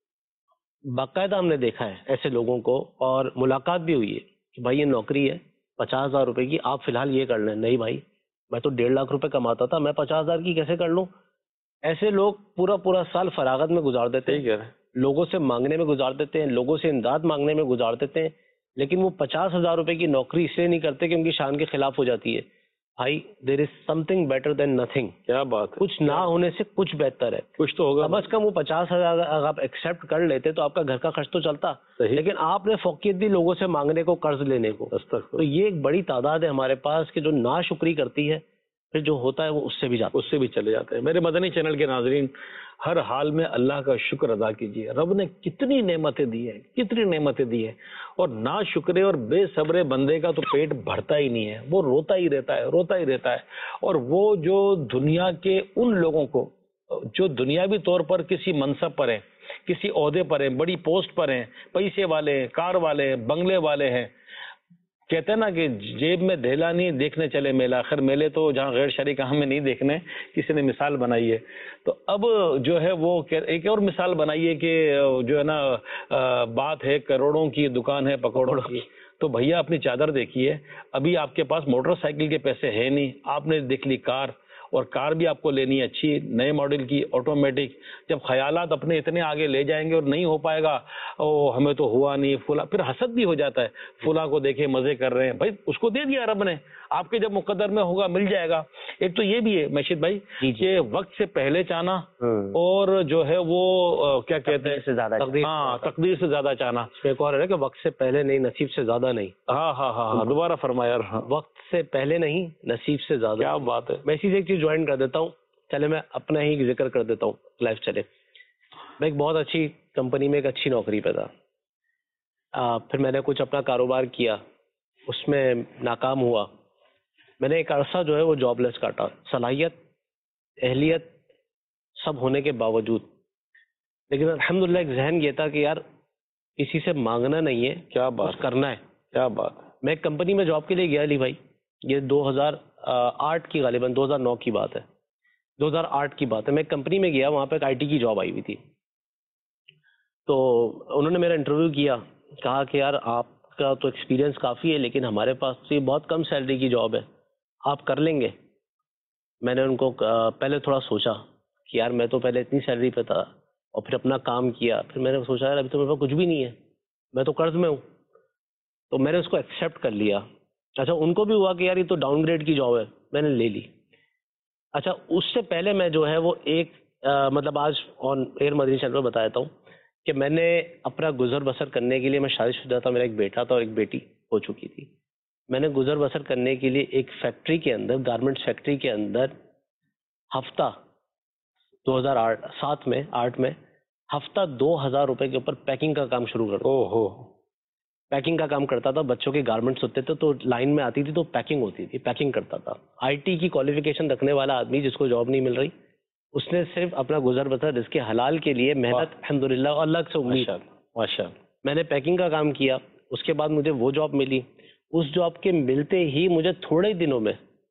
باقاعدہ ہم نے دیکھا ہے ایسے لوگوں کو, اور ملاقات بھی ہوئی ہے کہ بھائی یہ نوکری ہے 50,000 روپے کی, آپ فی الحال یہ کر لیں. نہیں بھائی, میں تو 1.5 لاکھ روپے کماتا تھا, میں 50,000 کی کیسے کر لوں. ایسے لوگ پورا سال فراغت میں گزار دیتے ہیں, لوگوں سے مانگنے میں گزار دیتے ہیں, لوگوں سے امداد مانگنے میں گزار دیتے ہیں, لیکن وہ 50,000 روپے کی نوکری اس لیے نہیں کرتے کہ ان کی شان کے خلاف ہو جاتی ہے. بھائی there is something better than nothing. کیا بات ہے, کچھ نہ ہونے سے کچھ بہتر ہے. کچھ تو ہوگا. کم از کم وہ 50,000 اگر آپ ایکسیپٹ کر لیتے تو آپ کا گھر کا خرچ تو چلتا. لیکن آپ نے فوقیت دی لوگوں سے مانگنے کو, قرض لینے کو. تو یہ ایک بڑی تعداد ہے ہمارے پاس کہ جو ناشکری کرتی ہے, پھر جو ہوتا ہے وہ اس سے بھی جاتا ہے, اس سے بھی چلے جاتے ہیں. میرے مدنی چینل کے ناظرین, ہر حال میں اللہ کا شکر ادا کیجیے. رب نے کتنی نعمتیں دی ہیں, کتنی نعمتیں دی ہیں, اور ناشکرے اور بے صبرے بندے کا تو پیٹ بھرتا ہی نہیں ہے, وہ روتا ہی رہتا ہے, روتا ہی رہتا ہے. اور وہ جو دنیا کے ان لوگوں کو جو دنیاوی طور پر کسی منصب پر ہیں, کسی عہدے پر ہیں, بڑی پوسٹ پر ہیں, پیسے والے ہیں, کار والے ہیں, بنگلے والے ہیں, کہتے ہیں نا کہ جیب میں دھیلا نہیں دیکھنے چلے میلہ. خیر میلے تو جہاں غیر شرعی کہاں میں نہیں دیکھنے, کسی نے مثال بنائی ہے. تو اب جو ہے وہ ایک اور مثال بنائی ہے کہ جو ہے نا بات ہے کروڑوں کی, دکان ہے پکوڑوں کی. تو بھیا اپنی چادر دیکھیے, ابھی آپ کے پاس موٹر سائیکل کے پیسے ہیں نہیں, آپ نے دیکھ لی کار, اور کار بھی آپ کو لینی ہے اچھی نئے ماڈل کی آٹومیٹک. جب خیالات اپنے اتنے آگے لے جائیں گے اور نہیں ہو پائے گا, او ہمیں تو ہوا نہیں فلاں, پھر حسد بھی ہو جاتا ہے. فلاں کو دیکھے مزے کر رہے ہیں, بھائی اس کو دے دیا رب نے, آپ کے جب مقدر میں ہوگا مل جائے گا. ایک تو یہ بھی ہے مشید بھائی کہ وقت سے پہلے چاہنا, اور جو ہے وہ کیا کہتے ہیں تقدیر سے زیادہ چاہنا. ایک اور ہے کہ وقت سے پہلے نہیں نصیب سے زیادہ نہیں. ہاں دوبارہ فرمایا, وقت سے پہلے نہیں نصیب سے زیادہ. کیا بات ہے. میں اسی سے ایک چیز جوائن کر دیتا ہوں, چلے میں اپنا ہی ذکر کر دیتا ہوں, لائف چلے. میں ایک بہت اچھی کمپنی میں ایک اچھی نوکری پہ تھا, پھر میں نے کچھ اپنا کاروبار کیا, اس میں ناکام ہوا. میں نے ایک عرصہ جو ہے وہ جاب لیس کاٹا, صلاحیت اہلیت سب ہونے کے باوجود. لیکن الحمدللہ ایک ذہن یہ تھا کہ یار کسی سے مانگنا نہیں ہے, کیا بات کرنا ہے. کیا بات. میں ایک کمپنی میں جاب کے لیے گیا علی بھائی, یہ 2008 کی غالباً 2009 کی بات ہے, 2008 کی بات ہے. میں ایک کمپنی میں گیا, وہاں پہ ایک IT کی جاب آئی ہوئی تھی. تو انہوں نے میرا انٹرویو کیا, کہا کہ یار آپ کا تو ایکسپیرینس کافی ہے, لیکن ہمارے پاس تو یہ بہت کم سیلری کی جاب ہے, آپ کر لیں گے. میں نے ان کو پہلے تھوڑا سوچا کہ یار میں تو پہلے اتنی سیلری پہ تھا, اور پھر اپنا کام کیا. پھر میں نے سوچا یار ابھی تو میرے پاس کچھ بھی نہیں ہے, میں تو قرض میں ہوں. تو میں نے اس کو ایکسیپٹ کر لیا. اچھا ان کو بھی ہوا کہ یار یہ تو ڈاؤن گریڈ کی جاب ہے, میں نے لے لی. اچھا اس سے پہلے میں جو ہے وہ ایک مطلب آج آن ایئر مدنی چینل پہ بتایا ہوں کہ میں نے اپنا گزر بسر کرنے کے لیے, میں شادی شدہ تھا, میرا ایک بیٹا تھا اور ایک بیٹی ہو چکی تھی. میں نے گزر بسر کرنے کے لیے ایک فیکٹری کے اندر, گارمنٹس فیکٹری کے اندر ہفتہ 2008 میں ہفتہ 2,000 روپے کے اوپر پیکنگ کا کام شروع کر دیا. پیکنگ کا کام کرتا تھا, بچوں کے گارمنٹس ہوتے تھے تو لائن میں آتی تھی تو پیکنگ ہوتی تھی, پیکنگ کرتا تھا. IT کی کوالیفیکیشن رکھنے والا آدمی جس کو جاب نہیں مل رہی, اس نے صرف اپنا گزر بسر رزق حلال کے لیے محنت الحمدللہ اور اللہ سے امید, ماشاء میں نے پیکنگ کا کام کیا. اس کے بعد مجھے وہ جاب ملی. اس جاب کے ملتے ہی مجھے تھوڑے ہی دنوں میں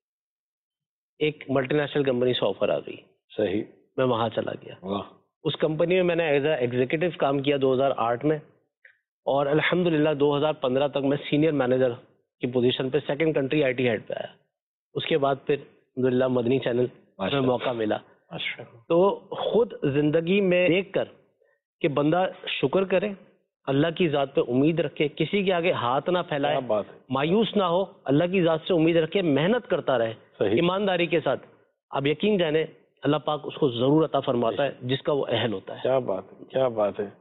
ایک ملٹی نیشنل کمپنی سے آفر آ گئی. صحیح. میں وہاں چلا گیا. واہ. اس کمپنی میں نے ایز اے ایگزیکٹو کام کیا 2008 میں, اور الحمدللہ 2015 تک میں سینئر مینیجر کی پوزیشن پہ سیکنڈ کنٹری IT ہیڈ پہ آیا. اس کے بعد پھر الحمدللہ مدنی چینل میں موقع ملا. تو خود زندگی میں دیکھ کر کہ بندہ شکر کرے, اللہ کی ذات پہ امید رکھے, کسی کے آگے ہاتھ نہ پھیلائے, مایوس نہ ہو, اللہ کی ذات سے امید رکھے, محنت کرتا رہے ایمانداری کے ساتھ. آپ یقین جانے اللہ پاک اس کو ضرور عطا فرماتا ہے جس کا وہ اہل ہوتا ہے. کیا بات ہے, کیا بات ہے.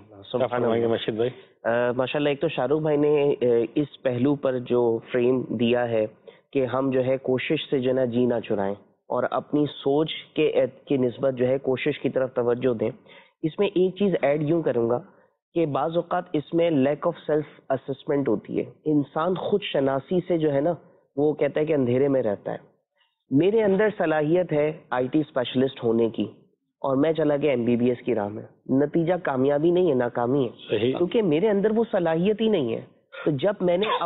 ماشاء اللہ. ایک تو شاہ رخ بھائی نے اس پہلو پر جو فریم دیا ہے کہ ہم جو ہے کوشش سے جو ہے نا جی نہ چرائیں اور اپنی سوچ کے نسبت جو ہے کوشش کی طرف توجہ دیں. اس میں ایک چیز ایڈ یوں کروں گا کہ بعض اوقات اس میں لیک آف سیلف اسسمنٹ ہوتی ہے. انسان خود شناسی سے جو ہے نا وہ کہتا ہے کہ اندھیرے میں رہتا ہے. میرے اندر صلاحیت ہے IT اسپیشلسٹ ہونے کی اور میں چلا گیا MBBS کی راہ میں. نتیجہ کامیابی نہیں ہے, ناکامی ہے, کیونکہ میرے اندر وہ صلاحیت ہی نہیں ہے. تو جب میں نے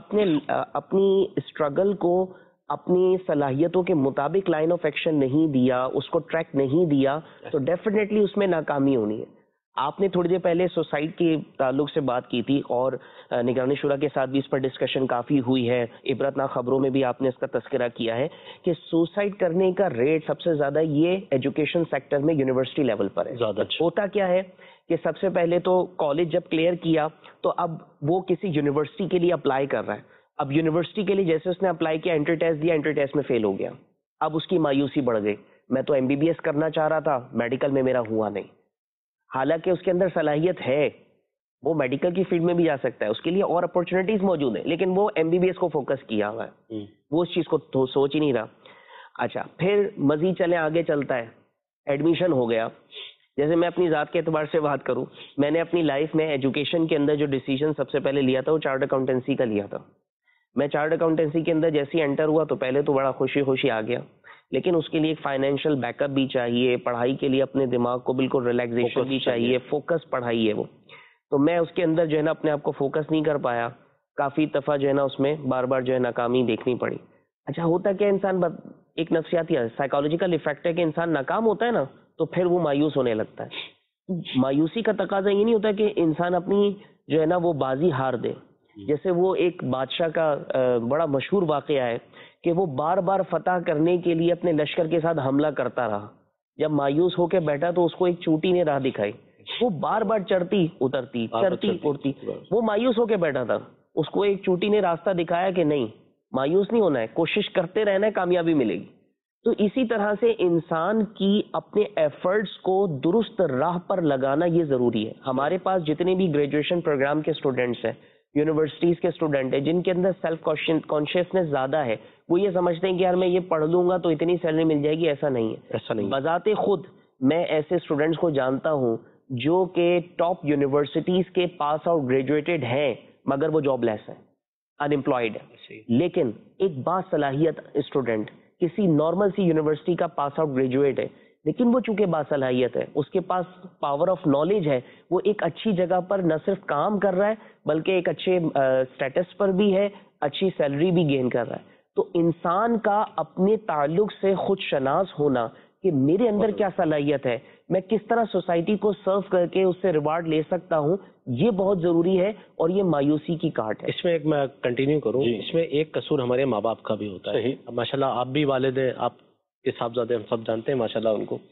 اپنی اسٹرگل کو اپنی صلاحیتوں کے مطابق لائن آف ایکشن نہیں دیا, اس کو ٹریک نہیں دیا, تو ڈیفینیٹلی اس میں ناکامی ہونی ہے. آپ نے تھوڑی دیر پہلے سوسائٹ کے تعلق سے بات کی تھی اور نگرانی شورا کے ساتھ بھی اس پر ڈسکشن کافی ہوئی ہے. عبرتناک خبروں میں بھی آپ نے اس کا تذکرہ کیا ہے کہ سوسائڈ کرنے کا ریٹ سب سے زیادہ یہ ایجوکیشن سیکٹر میں یونیورسٹی لیول پر ہے. ہوتا کیا ہے کہ سب سے پہلے تو کالج جب کلیئر کیا تو اب وہ کسی یونیورسٹی کے لیے اپلائی کر رہا ہے. اب یونیورسٹی کے لیے جیسے اس نے اپلائی کیا, انٹر ٹیسٹ دیا, انٹر ٹیسٹ میں فیل ہو گیا. اب اس کی مایوسی بڑھ گئی. میں تو MBBS کرنا چاہ رہا تھا, میڈیکل میں میرا ہوا نہیں. حالانکہ اس کے اندر صلاحیت ہے, وہ میڈیکل کی فیلڈ میں بھی جا سکتا ہے, اس کے لیے اور اپرچونیٹیز موجود ہیں, لیکن وہ MBBS کو فوکس کیا ہوا ہے, وہ اس چیز کو سوچ ہی نہیں رہا. اچھا, پھر مزید چلیں, آگے چلتا ہے, ایڈمیشن ہو گیا. جیسے میں اپنی ذات کے اعتبار سے بات کروں, میں نے اپنی لائف میں ایجوکیشن کے اندر جو ڈیسیجن سب سے پہلے لیا تھا وہ چارٹرڈ اکاؤنٹنسی کا لیا تھا. میں چارٹرڈ اکاؤنٹنسی کے اندر جیسے انٹر ہوا تو پہلے تو بڑا خوشی آ گیا, لیکن اس کے لیے ایک فائنینشیل بیک اپ بھی چاہیے, پڑھائی کے لیے اپنے دماغ کو بالکل ریلیکسیشن بھی چاہیے, فوکس پڑھائی ہے وہ. تو میں اس کے اندر جو ہے نا اپنے آپ کو فوکس نہیں کر پایا, کافی دفعہ جو ہے نا اس میں بار بار جو ہے ناکامی دیکھنی پڑی. اچھا, ہوتا کیا, انسان ایک نفسیاتی سائیکالوجیکل افیکٹ ہے کہ انسان ناکام ہوتا ہے نا تو پھر وہ مایوس ہونے لگتا ہے. مایوسی کا تقاضا یہ نہیں ہوتا کہ انسان اپنی جو ہے نا وہ بازی ہار دے. جیسے وہ ایک بادشاہ کا بڑا مشہور واقعہ ہے کہ وہ بار بار فتح کرنے کے لیے اپنے لشکر کے ساتھ حملہ کرتا رہا. جب مایوس ہو کے بیٹھا تو اس کو ایک چوٹی نے راہ دکھائی, وہ بار بار چڑھتی اترتی, چڑھتی اڑتی, وہ مایوس ہو کے بیٹھا تھا. اس کو ایک چوٹی نے راستہ دکھایا کہ نہیں, مایوس نہیں ہونا ہے, کوشش کرتے رہنا ہے, کامیابی ملے گی. تو اسی طرح سے انسان کی اپنے ایفرٹس کو درست راہ پر لگانا یہ ضروری ہے. ہمارے پاس جتنے بھی گریجویشن پروگرام کے اسٹوڈنٹس ہیں, یونیورسٹیز کے اسٹوڈنٹ ہیں, جن کے اندر سیلف کانشیسنس زیادہ ہے, وہ یہ سمجھتے ہیں کہ یار میں یہ پڑھ لوں گا تو اتنی سیلری مل جائے گی. ایسا نہیں ہے, ایسا نہیں. بذات خود میں ایسے اسٹوڈنٹس کو جانتا ہوں جو کہ ٹاپ یونیورسٹیز کے پاس آؤٹ گریجویٹڈ ہیں مگر وہ جاب لیس ہیں, ان امپلائڈ ہے. لیکن ایک باصلاحیت اسٹوڈنٹ کسی نارمل سی یونیورسٹی کا پاس آؤٹ گریجویٹ ہے, لیکن وہ چونکہ باصلاحیت ہے, اس کے پاس پاور آف نالج ہے, وہ ایک اچھی جگہ پر نہ صرف کام کر رہا ہے بلکہ ایک اچھے اسٹیٹس پر بھی ہے, اچھی سیلری بھی گین کر رہا ہے. تو انسان کا اپنے تعلق سے خود شناس ہونا کہ میرے اندر کیا صلاحیت ہے, میں کس طرح سوسائٹی کو سرو کر کے اس سے ریوارڈ لے سکتا ہوں, یہ بہت ضروری ہے اور یہ مایوسی کی کاٹ ہے. اس میں ایک میں کنٹینیو کروں, اس میں ایک قصور ہمارے ماں باپ کا بھی ہوتا ہے. ماشاءاللہ آپ بھی والد ہیں, آپ کے صاحبزادے ہم سب جانتے ہیں ماشاءاللہ ان کو.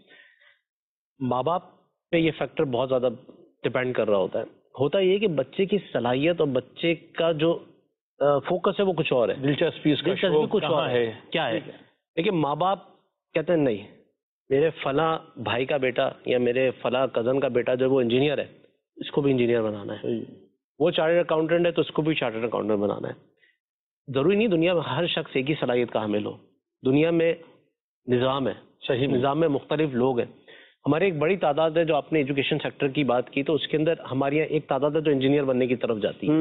ماں باپ پہ یہ فیکٹر بہت زیادہ ڈپینڈ کر رہا ہوتا ہے. ہوتا یہ کہ بچے کی صلاحیت اور بچے کا جو فوکس ہے وہ کچھ اور ہے, دلچسپی کچھ اور ہے, کیا ہے. لیکن ماں باپ کہتے ہیں نہیں, میرے فلاں بھائی کا بیٹا یا میرے فلاں کزن کا بیٹا جو وہ انجینئر ہے, اس کو بھی انجینئر بنانا ہے. وہ چارٹرڈ اکاؤنٹنٹ ہے تو اس کو بھی چارٹرڈ اکاؤنٹنٹ بنانا ہے. ضروری نہیں دنیا میں ہر شخص ایک ہی صلاحیت کا حامل ہو. دنیا میں نظام ہے, صحیح نظام میں مختلف لوگ ہیں. ہمارے ایک بڑی تعداد ہے جو آپ نے ایجوکیشن سیکٹر کی بات کی تو اس کے اندر ہماری ایک تعداد ہے جو انجینئر بننے کی طرف جاتی ہے.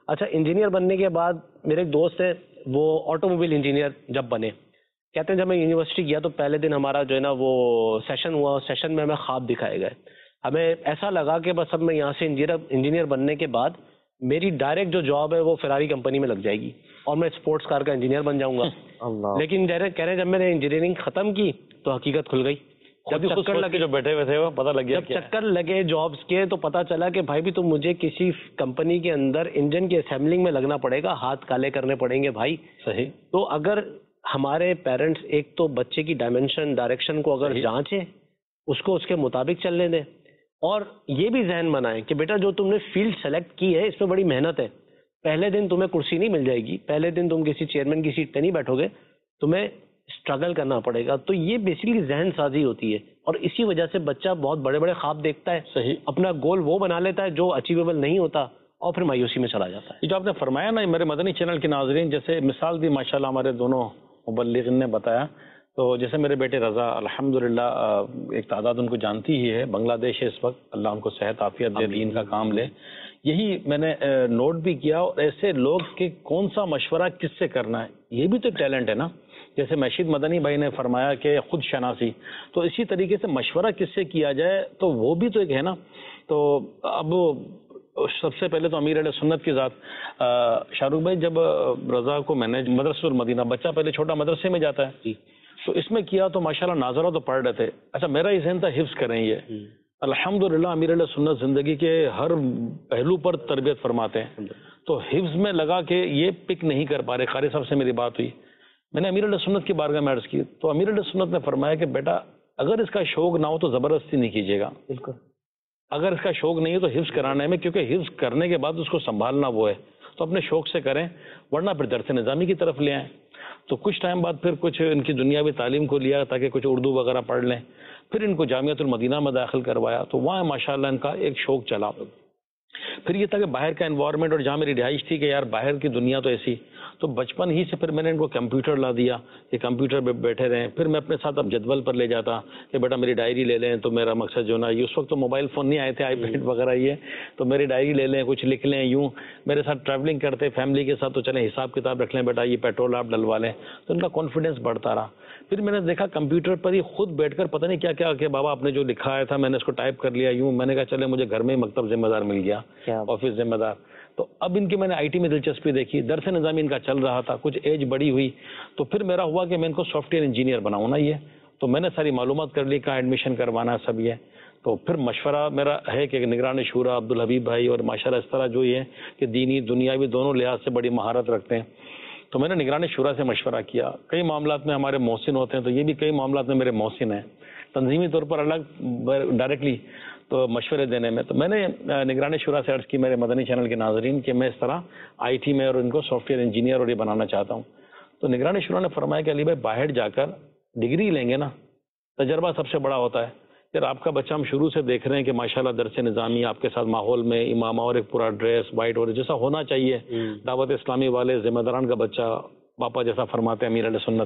اچھا انجینئر بننے کے بعد میرے ایک دوست ہے وہ آٹو موبائل انجینئر جب بنے، کہتے ہیں جب میں یونیورسٹی گیا تو پہلے دن ہمارا جو ہے نا وہ سیشن ہوا، سیشن میں ہمیں خواب دکھائے گئے. ہمیں ایسا لگا کہ بس اب میں یہاں سے انجینئر بننے کے بعد میری ڈائریکٹ جو جاب ہے وہ فراری کمپنی میں لگ جائے گی اور میں اسپورٹس کار کا انجینئر بن جاؤں گا. لیکن کہہ رہے جب میں نے انجینئرنگ ختم کی تو حقیقت کھل گئی. جب چکر لگے جو بیٹھے ہوئے تھے وہ پتہ لگ گیا، جب چکر لگے جابس کے تو پتا چلا کہ بھائی بھی تو مجھے کسی کمپنی کے اندر انجن کے اسمبلنگ میں لگنا پڑے گا، ہاتھ کالے کرنے پڑیں گے بھائی. صحیح. تو اگر ہمارے پیرنٹس ایک تو بچے کی ڈائریکشن کو اگر جانچیں، اس کو اس کے مطابق چلنے دیں، اور یہ بھی ذہن بنائیں کہ بیٹا جو تم نے فیلڈ سلیکٹ کی ہے اس میں بڑی محنت ہے. پہلے دن تمہیں کرسی نہیں مل جائے گی، پہلے دن تم کسی چیئرمین کی سیٹ پہ نہیں بیٹھو گے، تمہیں اسٹرگل کرنا پڑے گا. تو یہ بیسیکلی ذہن سازی ہوتی ہے اور اسی وجہ سے بچہ بہت بڑے بڑے خواب دیکھتا ہے. صحیح. اپنا گول وہ بنا لیتا ہے جو اچیویبل نہیں ہوتا اور پھر مایوسی میں چلا جاتا ہے. یہ جو آپ نے فرمایا نا میرے مدنی چینل کے ناظرین، جیسے مثال دی ماشاءاللہ ہمارے دونوں مبلغین نے بتایا. تو جیسے میرے بیٹے رضا الحمدللہ ایک تعداد ان کو جانتی ہی ہے، بنگلہ دیش ہے اس وقت، اللہ ان کو صحت عافیت دے، دین کا کام لے. یہی میں نے نوٹ بھی کیا. اور ایسے لوگ کہ کون سا مشورہ کس سے کرنا ہے، یہ بھی تو ایک ٹیلنٹ ہے نا. جیسے مشید مدنی بھائی نے فرمایا کہ خود شناسی، تو اسی طریقے سے مشورہ کس سے کیا جائے تو وہ بھی تو ایک ہے نا. تو اب سب سے پہلے تو امیر علیہ سنت کی ذات شاہ رخ بھائی، جب رضا کو میں نے مدرسہ المدینہ، بچہ پہلے چھوٹا مدرسے میں جاتا ہے، تو اس میں کیا تو ماشاءاللہ ناظرہ تو پڑھ رہے تھے. اچھا میرا یہ ذہن تھا حفظ کریں یہ. الحمدللہ امیر علیہ سنت زندگی کے ہر پہلو پر تربیت فرماتے ہیں. تو حفظ میں لگا کہ یہ پک نہیں کر پا رہے. قاری صاحب سے میری بات ہوئی، میں نے امیر علیہ سنت کی بارگاہ میں عرض کی، تو امیر علیہ سنت نے فرمایا کہ بیٹا اگر اس کا شوق نہ ہو تو زبردستی نہیں کیجیے گا. بالکل. اگر اس کا شوق نہیں ہے تو حفظ کرانے میں، کیونکہ حفظ کرنے کے بعد اس کو سنبھالنا وہ ہے، تو اپنے شوق سے کریں، ورنہ پھر درس نظامی کی طرف لے آئیں. تو کچھ ٹائم بعد پھر کچھ ان کی دنیاوی تعلیم کو لیا تاکہ کچھ اردو وغیرہ پڑھ لیں. پھر ان کو جامعۃ المدینہ میں داخل کروایا، تو وہاں ماشاءاللہ ان کا ایک شوق چلا. پھر یہ تھا کہ باہر کا انوائرمنٹ، اور جہاں میری رہائش تھی کہ یار باہر کی دنیا تو ایسی، تو بچپن ہی سے پھر میں نے ان کو کمپیوٹر لا دیا کہ کمپیوٹر پہ بیٹھے رہیں. پھر میں اپنے ساتھ اب جدول پر لے جاتا کہ بیٹا میری ڈائری لے لیں. تو میرا مقصد جو نا، یہ اس وقت تو موبائل فون نہیں آئے تھے، آئی پیڈ وغیرہ یہ، تو میری ڈائری لے لیں، کچھ لکھ لیں. یوں میرے ساتھ ٹریولنگ کرتے فیملی کے ساتھ، تو چلیں حساب کتاب رکھ لیں بیٹا، یہ پیٹرول آپ ڈلوا لیں. تو ان کا کانفیڈینس بڑھتا رہا. پھر میں نے دیکھا کمپیوٹر پر ہی خود بیٹھ کر پتہ نہیں کیا کیا کہ بابا آپ نے جو لکھا آیا تھا میں نے اس کو ٹائپ کر لیا. یوں میں نے کہا چلے مجھے گھر میں ہی مکتب ذمہ دار مل گیا، آفس ذمہ دار. تو اب ان کی میں نے آئی ٹی میں دلچسپی دیکھی، درس نظامی ان کا چل رہا تھا، کچھ ایج بڑی ہوئی، تو پھر میرا ہوا کہ میں ان کو سافٹ ویئر انجینئر بناؤں نا. یہ تو میں نے ساری معلومات کر لی، کہاں ایڈمیشن کروانا سب یہ. تو پھر مشورہ میرا ہے کہ نگران شورا عبدالحبیب بھائی اور ماشاءاللہ اس طرح جو یہ ہے کہ دینی دنیاوی دونوں لحاظ سے بڑی مہارت رکھتے ہیں. تو میں نے نگران شورا سے مشورہ کیا. کئی معاملات میں ہمارے محسن ہوتے ہیں، تو یہ بھی کئی معاملات میں میرے محسن ہیں، تنظیمی طور پر الگ ڈائریکٹلی تو مشورے دینے میں. تو میں نے نگران شورا سے عرض کی میرے مدنی چینل کے ناظرین کہ میں اس طرح آئی ٹی میں اور ان کو سافٹ ویئر انجینئر اور یہ بنانا چاہتا ہوں. تو نگران شورا نے فرمایا کہ علی بھائی باہر جا کر ڈگری لیں گے نا، تجربہ سب سے بڑا ہوتا ہے. پھر آپ کا بچہ ہم شروع سے دیکھ رہے ہیں کہ ماشاءاللہ درس نظامی آپ کے ساتھ ماحول میں امامہ اور ایک پورا ڈریس وائٹ اور جیسا ہونا چاہیے، دعوت اسلامی والے ذمہ داران کا بچہ پاپا جیسا فرماتے ہیں امیر علیہ سنت.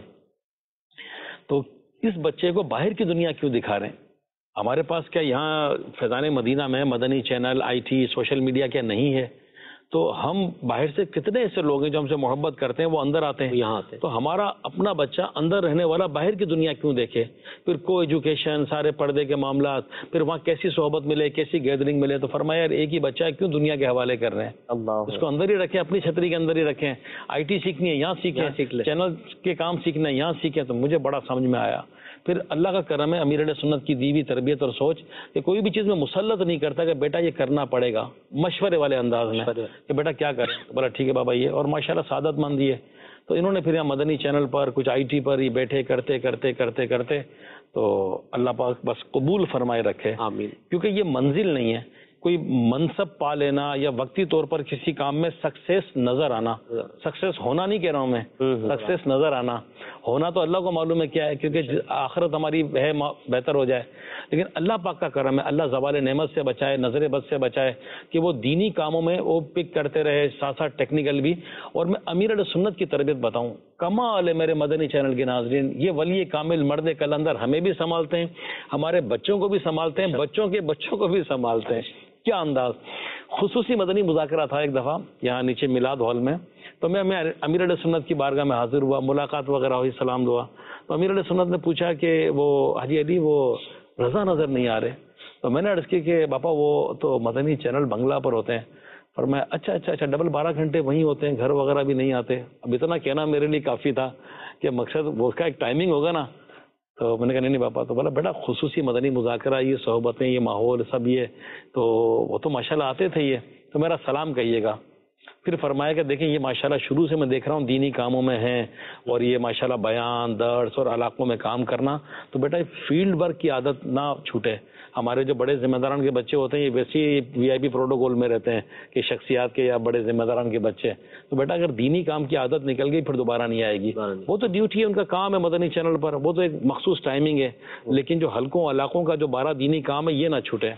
تو اس بچے کو باہر کی دنیا کیوں دکھا رہے ہیں؟ ہمارے پاس کیا یہاں فیضان مدینہ میں Madani channel, I T, social media کیا نہیں ہے؟ تو ہم باہر سے کتنے ایسے لوگ ہیں جو ہم سے محبت کرتے ہیں، وہ اندر آتے ہیں یہاں آتے. تو ہمارا اپنا بچہ اندر رہنے والا باہر کی دنیا کیوں دیکھے؟ پھر کو ایجوکیشن، سارے پردے کے معاملات، پھر وہاں کیسی صحبت ملے، کیسی گیدرنگ ملے. تو فرمایا یار ایک ہی بچہ ہے، کیوں دنیا کے حوالے کر رہے ہیں؟ اس کو اندر ہی رکھیں، اپنی چھتری کے اندر ہی رکھیں. آئی ٹی سیکھنی ہے یہاں سیکھیں، چینل کے کام سیکھنا ہے یہاں سیکھیں. تو مجھے بڑا سمجھ میں آیا. پھر اللہ کا کرم ہے، امیر علیہ سنت کی دیوی تربیت اور سوچ کہ کوئی بھی چیز میں مسلط نہیں کرتا کہ بیٹا یہ کرنا پڑے گا، مشورے والے انداز میں کہ بیٹا کیا کریں، بولا ٹھیک ہے بابا یہ. اور ماشاءاللہ سعادت مند یہ. تو انہوں نے پھر یہاں مدنی چینل پر کچھ آئی ٹی پر یہ بیٹھے کرتے کرتے کرتے کرتے تو اللہ پاک بس قبول فرمائے رکھے. آمین. کیونکہ یہ منزل نہیں ہے، کوئی منصب پا لینا یا وقتی طور پر کسی کام میں سکسیس نظر آنا. سکسیس ہونا نہیں کہہ رہا ہوں میں، سکسیس نظر آنا. ہونا تو اللہ کو معلوم ہے کیا ہے، کیونکہ آخرت ہماری ہے بہتر ہو جائے. لیکن اللہ پاک کا کرم ہے، اللہ زوال نعمت سے بچائے، نظر بد سے بچائے کہ وہ دینی کاموں میں وہ پک کرتے رہے، ساتھ ساتھ ٹیکنیکل بھی. اور میں امیر علیہ سنت کی تربیت بتاؤں، کمال ہے میرے مدنی چینل کے ناظرین. یہ ولی کامل مرد کلندر ہمیں بھی سنبھالتے ہیں، ہمارے بچوں کو بھی سنبھالتے ہیں، بچوں کے بچوں کو بھی سنبھالتے ہیں. کیا انداز! خصوصی مدنی مذاکرہ تھا ایک دفعہ یہاں نیچے میلاد ہال میں، تو میں امیر علیہ سنت کی بارگاہ میں حاضر ہوا، ملاقات وغیرہ ہوئی، سلام دعا. تو امیر علیہ سنت نے پوچھا کہ وہ حاجی علی وہ رضا نظر نہیں آ رہے. تو میں نے عرض کی کہ باپا وہ تو مدنی چینل بنگلہ پر ہوتے ہیں. اور میں اچھا ڈبل 12 گھنٹے وہیں ہوتے ہیں، گھر وغیرہ بھی نہیں آتے. اب اتنا کہنا میرے لیے کافی تھا کہ مقصد وہ اس کا ایک ٹائمنگ ہوگا نا. تو میں نے کہا نہیں باپا. تو بولا بیٹا خصوصی مدنی مذاکرہ، یہ صحبتیں، یہ ماحول سب یہ تو وہ تو ماشاءاللہ آتے تھے، یہ تو میرا سلام کہیے گا. پھر فرمایا کہ دیکھیں یہ ماشاءاللہ شروع سے میں دیکھ رہا ہوں دینی کاموں میں ہیں، اور یہ ماشاءاللہ بیان درس اور علاقوں میں کام کرنا، تو بیٹا فیلڈ ورک کی عادت نہ چھوٹے. ہمارے جو بڑے ذمہ داران کے بچے ہوتے ہیں یہ ویسے ہی وی آئی پی پروٹوکول میں رہتے ہیں کہ شخصیات کے یا بڑے ذمہ داران کے بچے. تو بیٹا اگر دینی کام کی عادت نکل گئی پھر دوبارہ نہیں آئے گی. وہ تو ڈیوٹی ہے، ان کا کام ہے مدنی چینل پر، وہ تو ایک مخصوص ٹائمنگ ہے. لیکن جو حلقوں علاقوں کا جو 12 دینی کام ہے یہ نہ چھوٹے.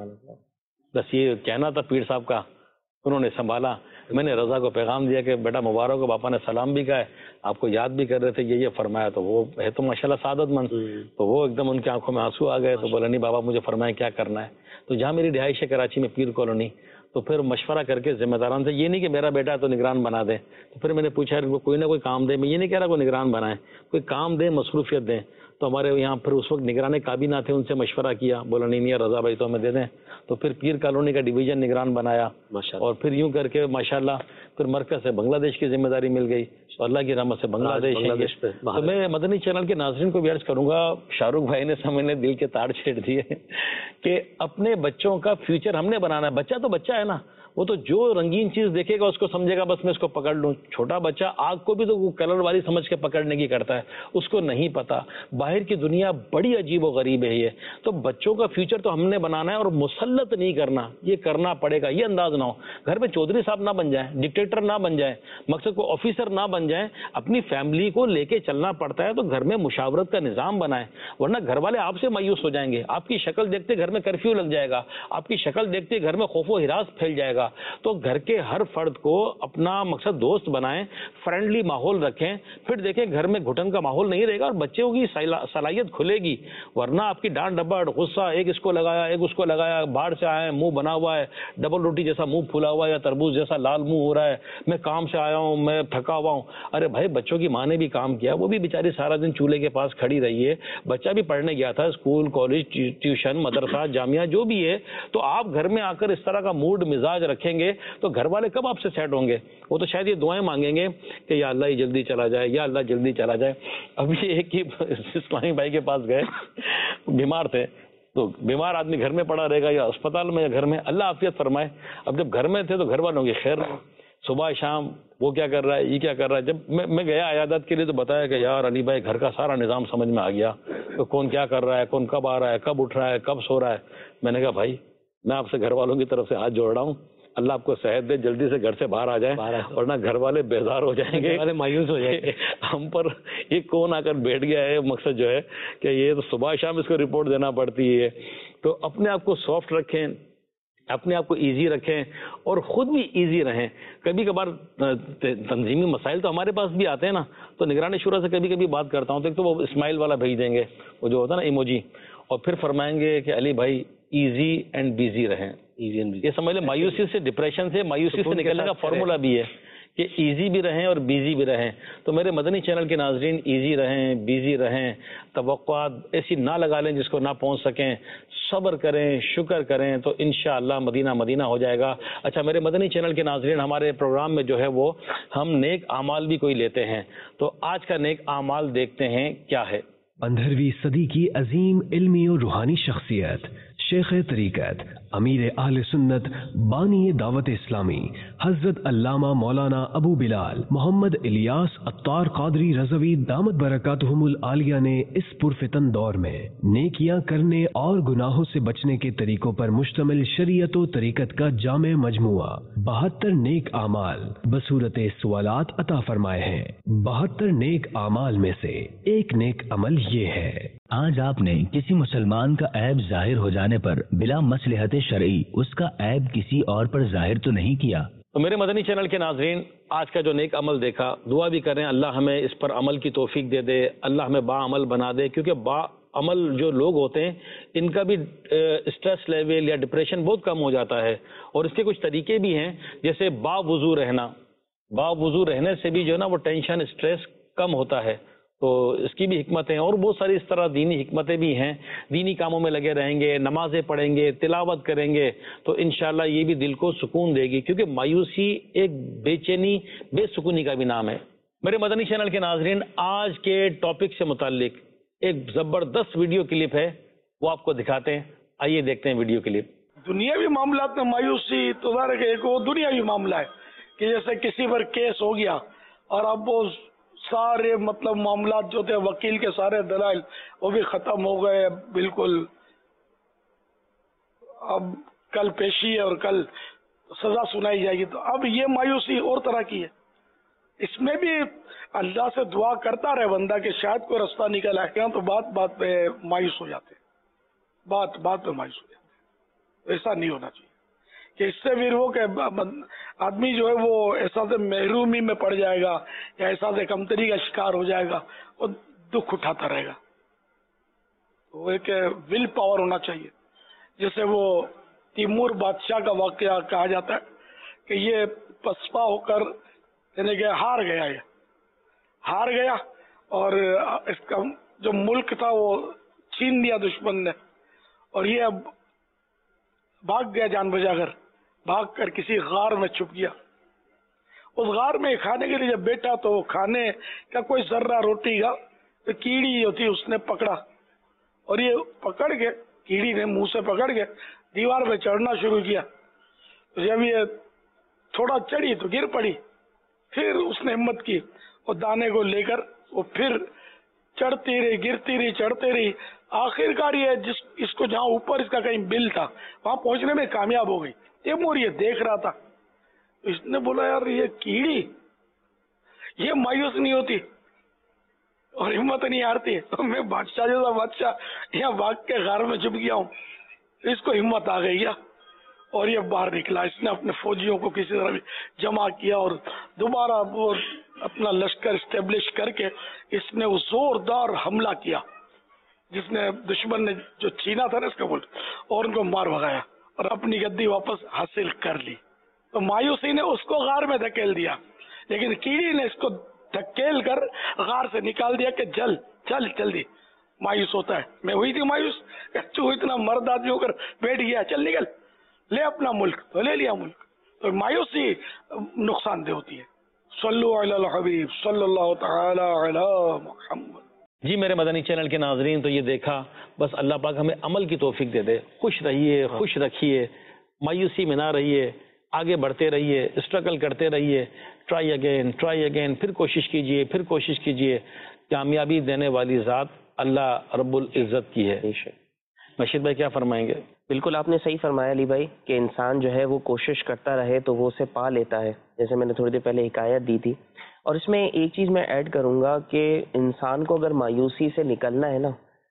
بس یہ کہنا تھا پیر صاحب کا، انہوں نے سنبھالا. میں نے رضا کو پیغام دیا کہ بیٹا مبارک ہو، باپا نے سلام بھی کہا ہے، آپ کو یاد بھی کر رہے تھے، یہ فرمایا. تو وہ ہے تو ماشاءاللہ سعادت مند. تو وہ ایک دم ان کی آنکھوں میں آنسو آ گئے. تو بولا نہیں بابا مجھے فرمایا کیا کرنا ہے. تو جہاں میری رہائش ہے کراچی میں پیر کالونی، تو پھر مشورہ کر کے ذمہ داران سے، یہ نہیں کہ میرا بیٹا تو نگران بنا دیں. تو پھر میں نے پوچھا کوئی نہ کوئی کام دے. میں یہ نہیں کہہ رہا کوئی نگران بنائے، کوئی کام دیں، مصروفیت دیں. تو ہمارے یہاں پھر اس وقت نگران کابینہ تھے، ان سے مشورہ کیا. بولا نہیں رضا بھائی تو ہمیں دے دیں. تو پھر پیر کالونی کا ڈویژن نگران بنایا، اور پھر یوں کر کے ماشاءاللہ پھر مرکز سے بنگلہ دیش کی ذمہ داری مل گئی. تو اللہ کی رحمت سے بنگلہ دیش پہ. تو میں مدنی چینل کے ناظرین کو بھی عرض کروں گا، شاہ رخ بھائی نے سمجھنے دل کے تار چھیڑ دیے کہ اپنے بچوں کا فیوچر ہم نے بنانا ہے. بچہ تو بچہ ہے نا، وہ تو جو رنگین چیز دیکھے گا اس کو سمجھے گا بس میں اس کو پکڑ لوں. چھوٹا بچہ آگ کو بھی تو وہ کلر والی سمجھ کے پکڑنے کی کرتا ہے، اس کو نہیں پتا باہر کی دنیا بڑی عجیب و غریب ہے. یہ تو بچوں کا فیوچر تو ہم نے بنانا ہے، اور مسلط نہیں کرنا، یہ کرنا پڑے گا. یہ انداز نہ ہو گھر میں چودھری صاحب نہ بن جائیں، ڈکٹیٹر نہ بن جائیں، مقصد کو آفیسر نہ بن جائیں. اپنی فیملی کو لے کے چلنا پڑتا ہے، تو گھر میں مشاورت کا نظام بنائیں، ورنہ گھر والے آپ سے مایوس ہو جائیں گے. آپ کی شکل دیکھتے گھر میں کرفیو لگ جائے گا، آپ کی شکل دیکھتے گھر میں خوف و ہراس پھیل جائے گا. تو گھر کے ہر فرد کو اپنا مقصد دوست بنائیں، فرینڈلی ماحول رکھیں. پھر دیکھیں گھر میں گھٹن کا ماحول نہیں رہے گا اور بچوں کی صلاحیت کھلے گی. ورنہ آپ کی ڈانٹ ڈپٹ، غصہ، ایک اس کو لگایا ایک اس کو لگایا، باہر سے آئے ہیں منہ بنا ہوا ہے، ڈبل روٹی جیسا منہ پھولا ہوا ہے یا تربوز جیسا لال منہ ہو رہا ہے، میں کام سے آیا ہوں، میں تھکا ہوا ہوں. ارے بھائی بچوں کی ماں نے بھی کام کیا، وہ بھی بیچاری سارا دن چولہے کے پاس کھڑی رہی ہے. بچہ بھی پڑھنے گیا تھا، اسکول کالج ٹیوشن مدرسہ جامعہ جو بھی ہے. تو آپ گھر میں آ کر اس طرح کا موڈ مزاج رکھیں گے تو گھر والے کب آپ سے سیٹ ہوں گے؟ وہ تو شاید یہ دعائیں مانگیں گے کہ یا اللہ یہ جلدی چلا جائے، یا اللہ جلدی چلا جائے. ابھی ایک ہی اسلامی بھائی کے پاس گئے، بیمار تھے. تو بیمار آدمی گھر میں پڑا رہے گا یا اسپتال میں یا گھر میں؟ اللہ عافیت فرمائے. اب جب گھر میں تھے تو گھر والوں کی خیر، صبح شام وہ کیا کر رہا ہے، یہ کیا کر رہا ہے. جب میں گیا عیادت کے لیے تو بتایا کہ یار علی بھائی گھر کا سارا نظام سمجھ میں آ گیا، تو کون کیا کر رہا ہے، کون کب آ رہا ہے، کب اٹھ رہا ہے، کب سو رہا ہے. میں نے کہا بھائی میں آپ سے گھر والوں کی طرف سے ہاتھ جوڑ رہا ہوں، اللہ آپ کو صحت دے، جلدی سے گھر سے باہر آ جائیں، ورنہ گھر والے بیزار ہو جائیں گے، مایوس ہو جائیں گے ہم پر. یہ کون آ کر بیٹھ گیا ہے، مقصد جو ہے کہ یہ تو صبح شام اس کو رپورٹ دینا پڑتی ہے. تو اپنے آپ کو سافٹ رکھیں، اپنے آپ کو ایزی رکھیں، اور خود بھی ایزی رہیں. کبھی کبھار تنظیمی مسائل تو ہمارے پاس بھی آتے ہیں نا، تو نگرانی شورا سے کبھی کبھی بات کرتا ہوں تو ایک تو وہ اسمائل والا بھیج دیں گے، وہ جو ہوتا ہے نا ایموجی، اور پھر فرمائیں گے کہ علی بھائی ایزی اینڈ بیزی رہیں. یہ سمجھ لیں مایوسی سے، ڈپریشن سے، مایوسی سے نکلنے کا فارمولا بھی ہے کہ ایزی بھی رہیں اور بیزی بھی رہیں. تو میرے مدنی چینل کے ناظرین ایزی رہیں، بیزی رہیں، توقعات ایسی نہ لگا لیں جس کو نہ پہنچ سکیں، صبر کریں، شکر کریں، تو انشاءاللہ مدینہ مدینہ ہو جائے گا. اچھا میرے مدنی چینل کے ناظرین، ہمارے پروگرام میں جو ہے وہ ہم نیک اعمال بھی کوئی لیتے ہیں، تو آج کا نیک اعمال دیکھتے ہیں کیا ہے. 15ویں صدی کی عظیم علمی اور روحانی شخصیت، شیخ طریقت، امیر اہل سنت، بانی دعوت اسلامی، حضرت علامہ مولانا ابو بلال محمد الیاس عطار قادری رضوی دامت برکاتہم العالیہ نے اس پرفتن دور میں نیکیاں کرنے اور گناہوں سے بچنے کے طریقوں پر مشتمل شریعت و طریقت کا جامع مجموعہ 72 نیک اعمال بصورت سوالات عطا فرمائے ہیں. 72 نیک اعمال میں سے ایک نیک عمل یہ ہے. آج آپ نے کسی مسلمان کا عیب ظاہر ہو جانے پر بلا مصلحت شرعی اس کا عیب کسی اور پر ظاہر تو نہیں کیا. تو میرے مدنی چینل کے ناظرین، آج کا جو نیک عمل دیکھا، دعا بھی کریں اللہ ہمیں اس پر عمل کی توفیق دے دے، اللہ ہمیں با عمل بنا دے، کیونکہ با عمل جو لوگ ہوتے ہیں ان کا بھی اسٹریس لیول یا ڈپریشن بہت کم ہو جاتا ہے. اور اس کے کچھ طریقے بھی ہیں، جیسے باوضو رہنا. باوضو رہنے سے بھی جو ہے نا وہ ٹینشن اسٹریس کم ہوتا ہے. تو اس کی بھی حکمتیں اور بہت ساری اس طرح دینی حکمتیں بھی ہیں. دینی کاموں میں لگے رہیں گے، نمازیں پڑھیں گے، تلاوت کریں گے تو انشاءاللہ یہ بھی دل کو سکون دے گی، کیونکہ مایوسی ایک بے چینی، بے سکونی کا بھی نام ہے. میرے مدنی چینل کے ناظرین، آج کے ٹاپک سے متعلق ایک زبردست ویڈیو کلپ ہے، وہ آپ کو دکھاتے ہیں. آئیے دیکھتے ہیں ویڈیو کلپ. دنیاوی معاملات میں مایوسی تو ظاہر ہے کہ ایک وہ دنیاوی معاملہ ہے کہ جیسے کسی پر کیس ہو گیا اور اب وہ سارے مطلب معاملات جو تھے وکیل کے سارے دلائل وہ بھی ختم ہو گئے بالکل. اب کل پیشی ہے اور کل سزا سنائی جائے گی. تو اب یہ مایوسی اور طرح کی ہے. اس میں بھی اللہ سے دعا کرتا رہے بندہ کہ شاید کوئی رستہ نکل آئے، تو بات بات پہ مایوس ہو جاتے، بات بات پہ مایوس ہو جاتے. ایسا نہیں ہونا چاہیے کہ اس سے پھر وہ کہ آدمی جو ہے وہ احساس محرومی میں پڑ جائے گا یا احساس کمتری کا شکار ہو جائے گا اور دکھ اٹھاتا رہے گا. وہ ایک ول پاور ہونا چاہیے. جیسے وہ تیمور بادشاہ کا واقعہ کہا جاتا ہے کہ یہ پسپا ہو کر یعنی کہ ہار گیا اور اس کا جو ملک تھا وہ چھین لیا دشمن نے، اور یہ اب بھاگ گیا جان بجا کر، بھاگ کر کسی غار میں چھپ گیا. اس غار میں کھانے کے لیے جب بیٹھا تو کھانے کا کوئی ذرہ روٹی کا تو کیڑی جو تھی اس نے پکڑا، اور یہ پکڑ کے کیڑی نے منہ سے پکڑ کے دیوار پہ چڑھنا شروع کیا. تو جب یہ تھوڑا چڑھی تو گر پڑی. پھر اس نے ہمت کی اور دانے کو لے کر وہ پھر چڑھتی رہی، گرتی رہی، چڑھتے رہی. آخر کار یہ اس کو جہاں اوپر اس کا کہیں بل تھا وہاں پہنچنے میں کامیاب ہو گئی. یہ مور یہ دیکھ رہا تھا. اس نے بولا یار یہ کیڑی یہ مایوس نہیں ہوتی اور ہمت نہیں ہارتی، تو میں بادشاہ جیسا بادشاہ یہاں بھاگ کے غار میں چھپ گیا ہوں. اس کو ہمت آ گئی کیا اور یہ باہر نکلا. اس نے اپنے فوجیوں کو کسی طرح بھی جمع کیا اور دوبارہ وہ اپنا لشکر اسٹیبلش کر کے اس نے وہ زوردار حملہ کیا جس نے دشمن نے جو چھینا تھا نا اس کا ملک، اور ان کو مار بھگایا اور اپنی گدی واپس حاصل کر لی. تو مایوسی نے اس کو غار میں دھکیل دیا، لیکن کیڑی نے اس کو دھکیل کر غار سے نکال دیا کہ چل چل جلدی. مایوس ہوتا ہے، میں ہوئی تھی مایوس کہ تو اتنا مرد آدمی ہو کر بیٹھ گیا، چل نکل لے اپنا ملک. تو لے لیا ملک. تو مایوسی نقصان دہ ہوتی ہے. صلو علی الحبیب صلی اللہ تعالی علی محمد. جی میرے مدنی چینل کے ناظرین، تو یہ دیکھا، بس اللہ پاک ہمیں عمل کی توفیق دے دے. خوش رہیے، خوش رکھیے، مایوسی میں نہ رہیے، آگے بڑھتے رہیے، اسٹرگل کرتے رہیے. ٹرائی اگین، پھر کوشش کیجیے. کامیابی دینے والی ذات اللہ رب العزت کی ہے. مشید بھائی کیا فرمائیں گے؟ بالکل آپ نے صحیح فرمایا علی بھائی کہ انسان جو ہے وہ کوشش کرتا رہے تو وہ اسے پا لیتا ہے، جیسے میں نے تھوڑی دیر پہلے حکایت دی تھی. اور اس میں ایک چیز میں ایڈ کروں گا کہ انسان کو اگر مایوسی سے نکلنا ہے نا،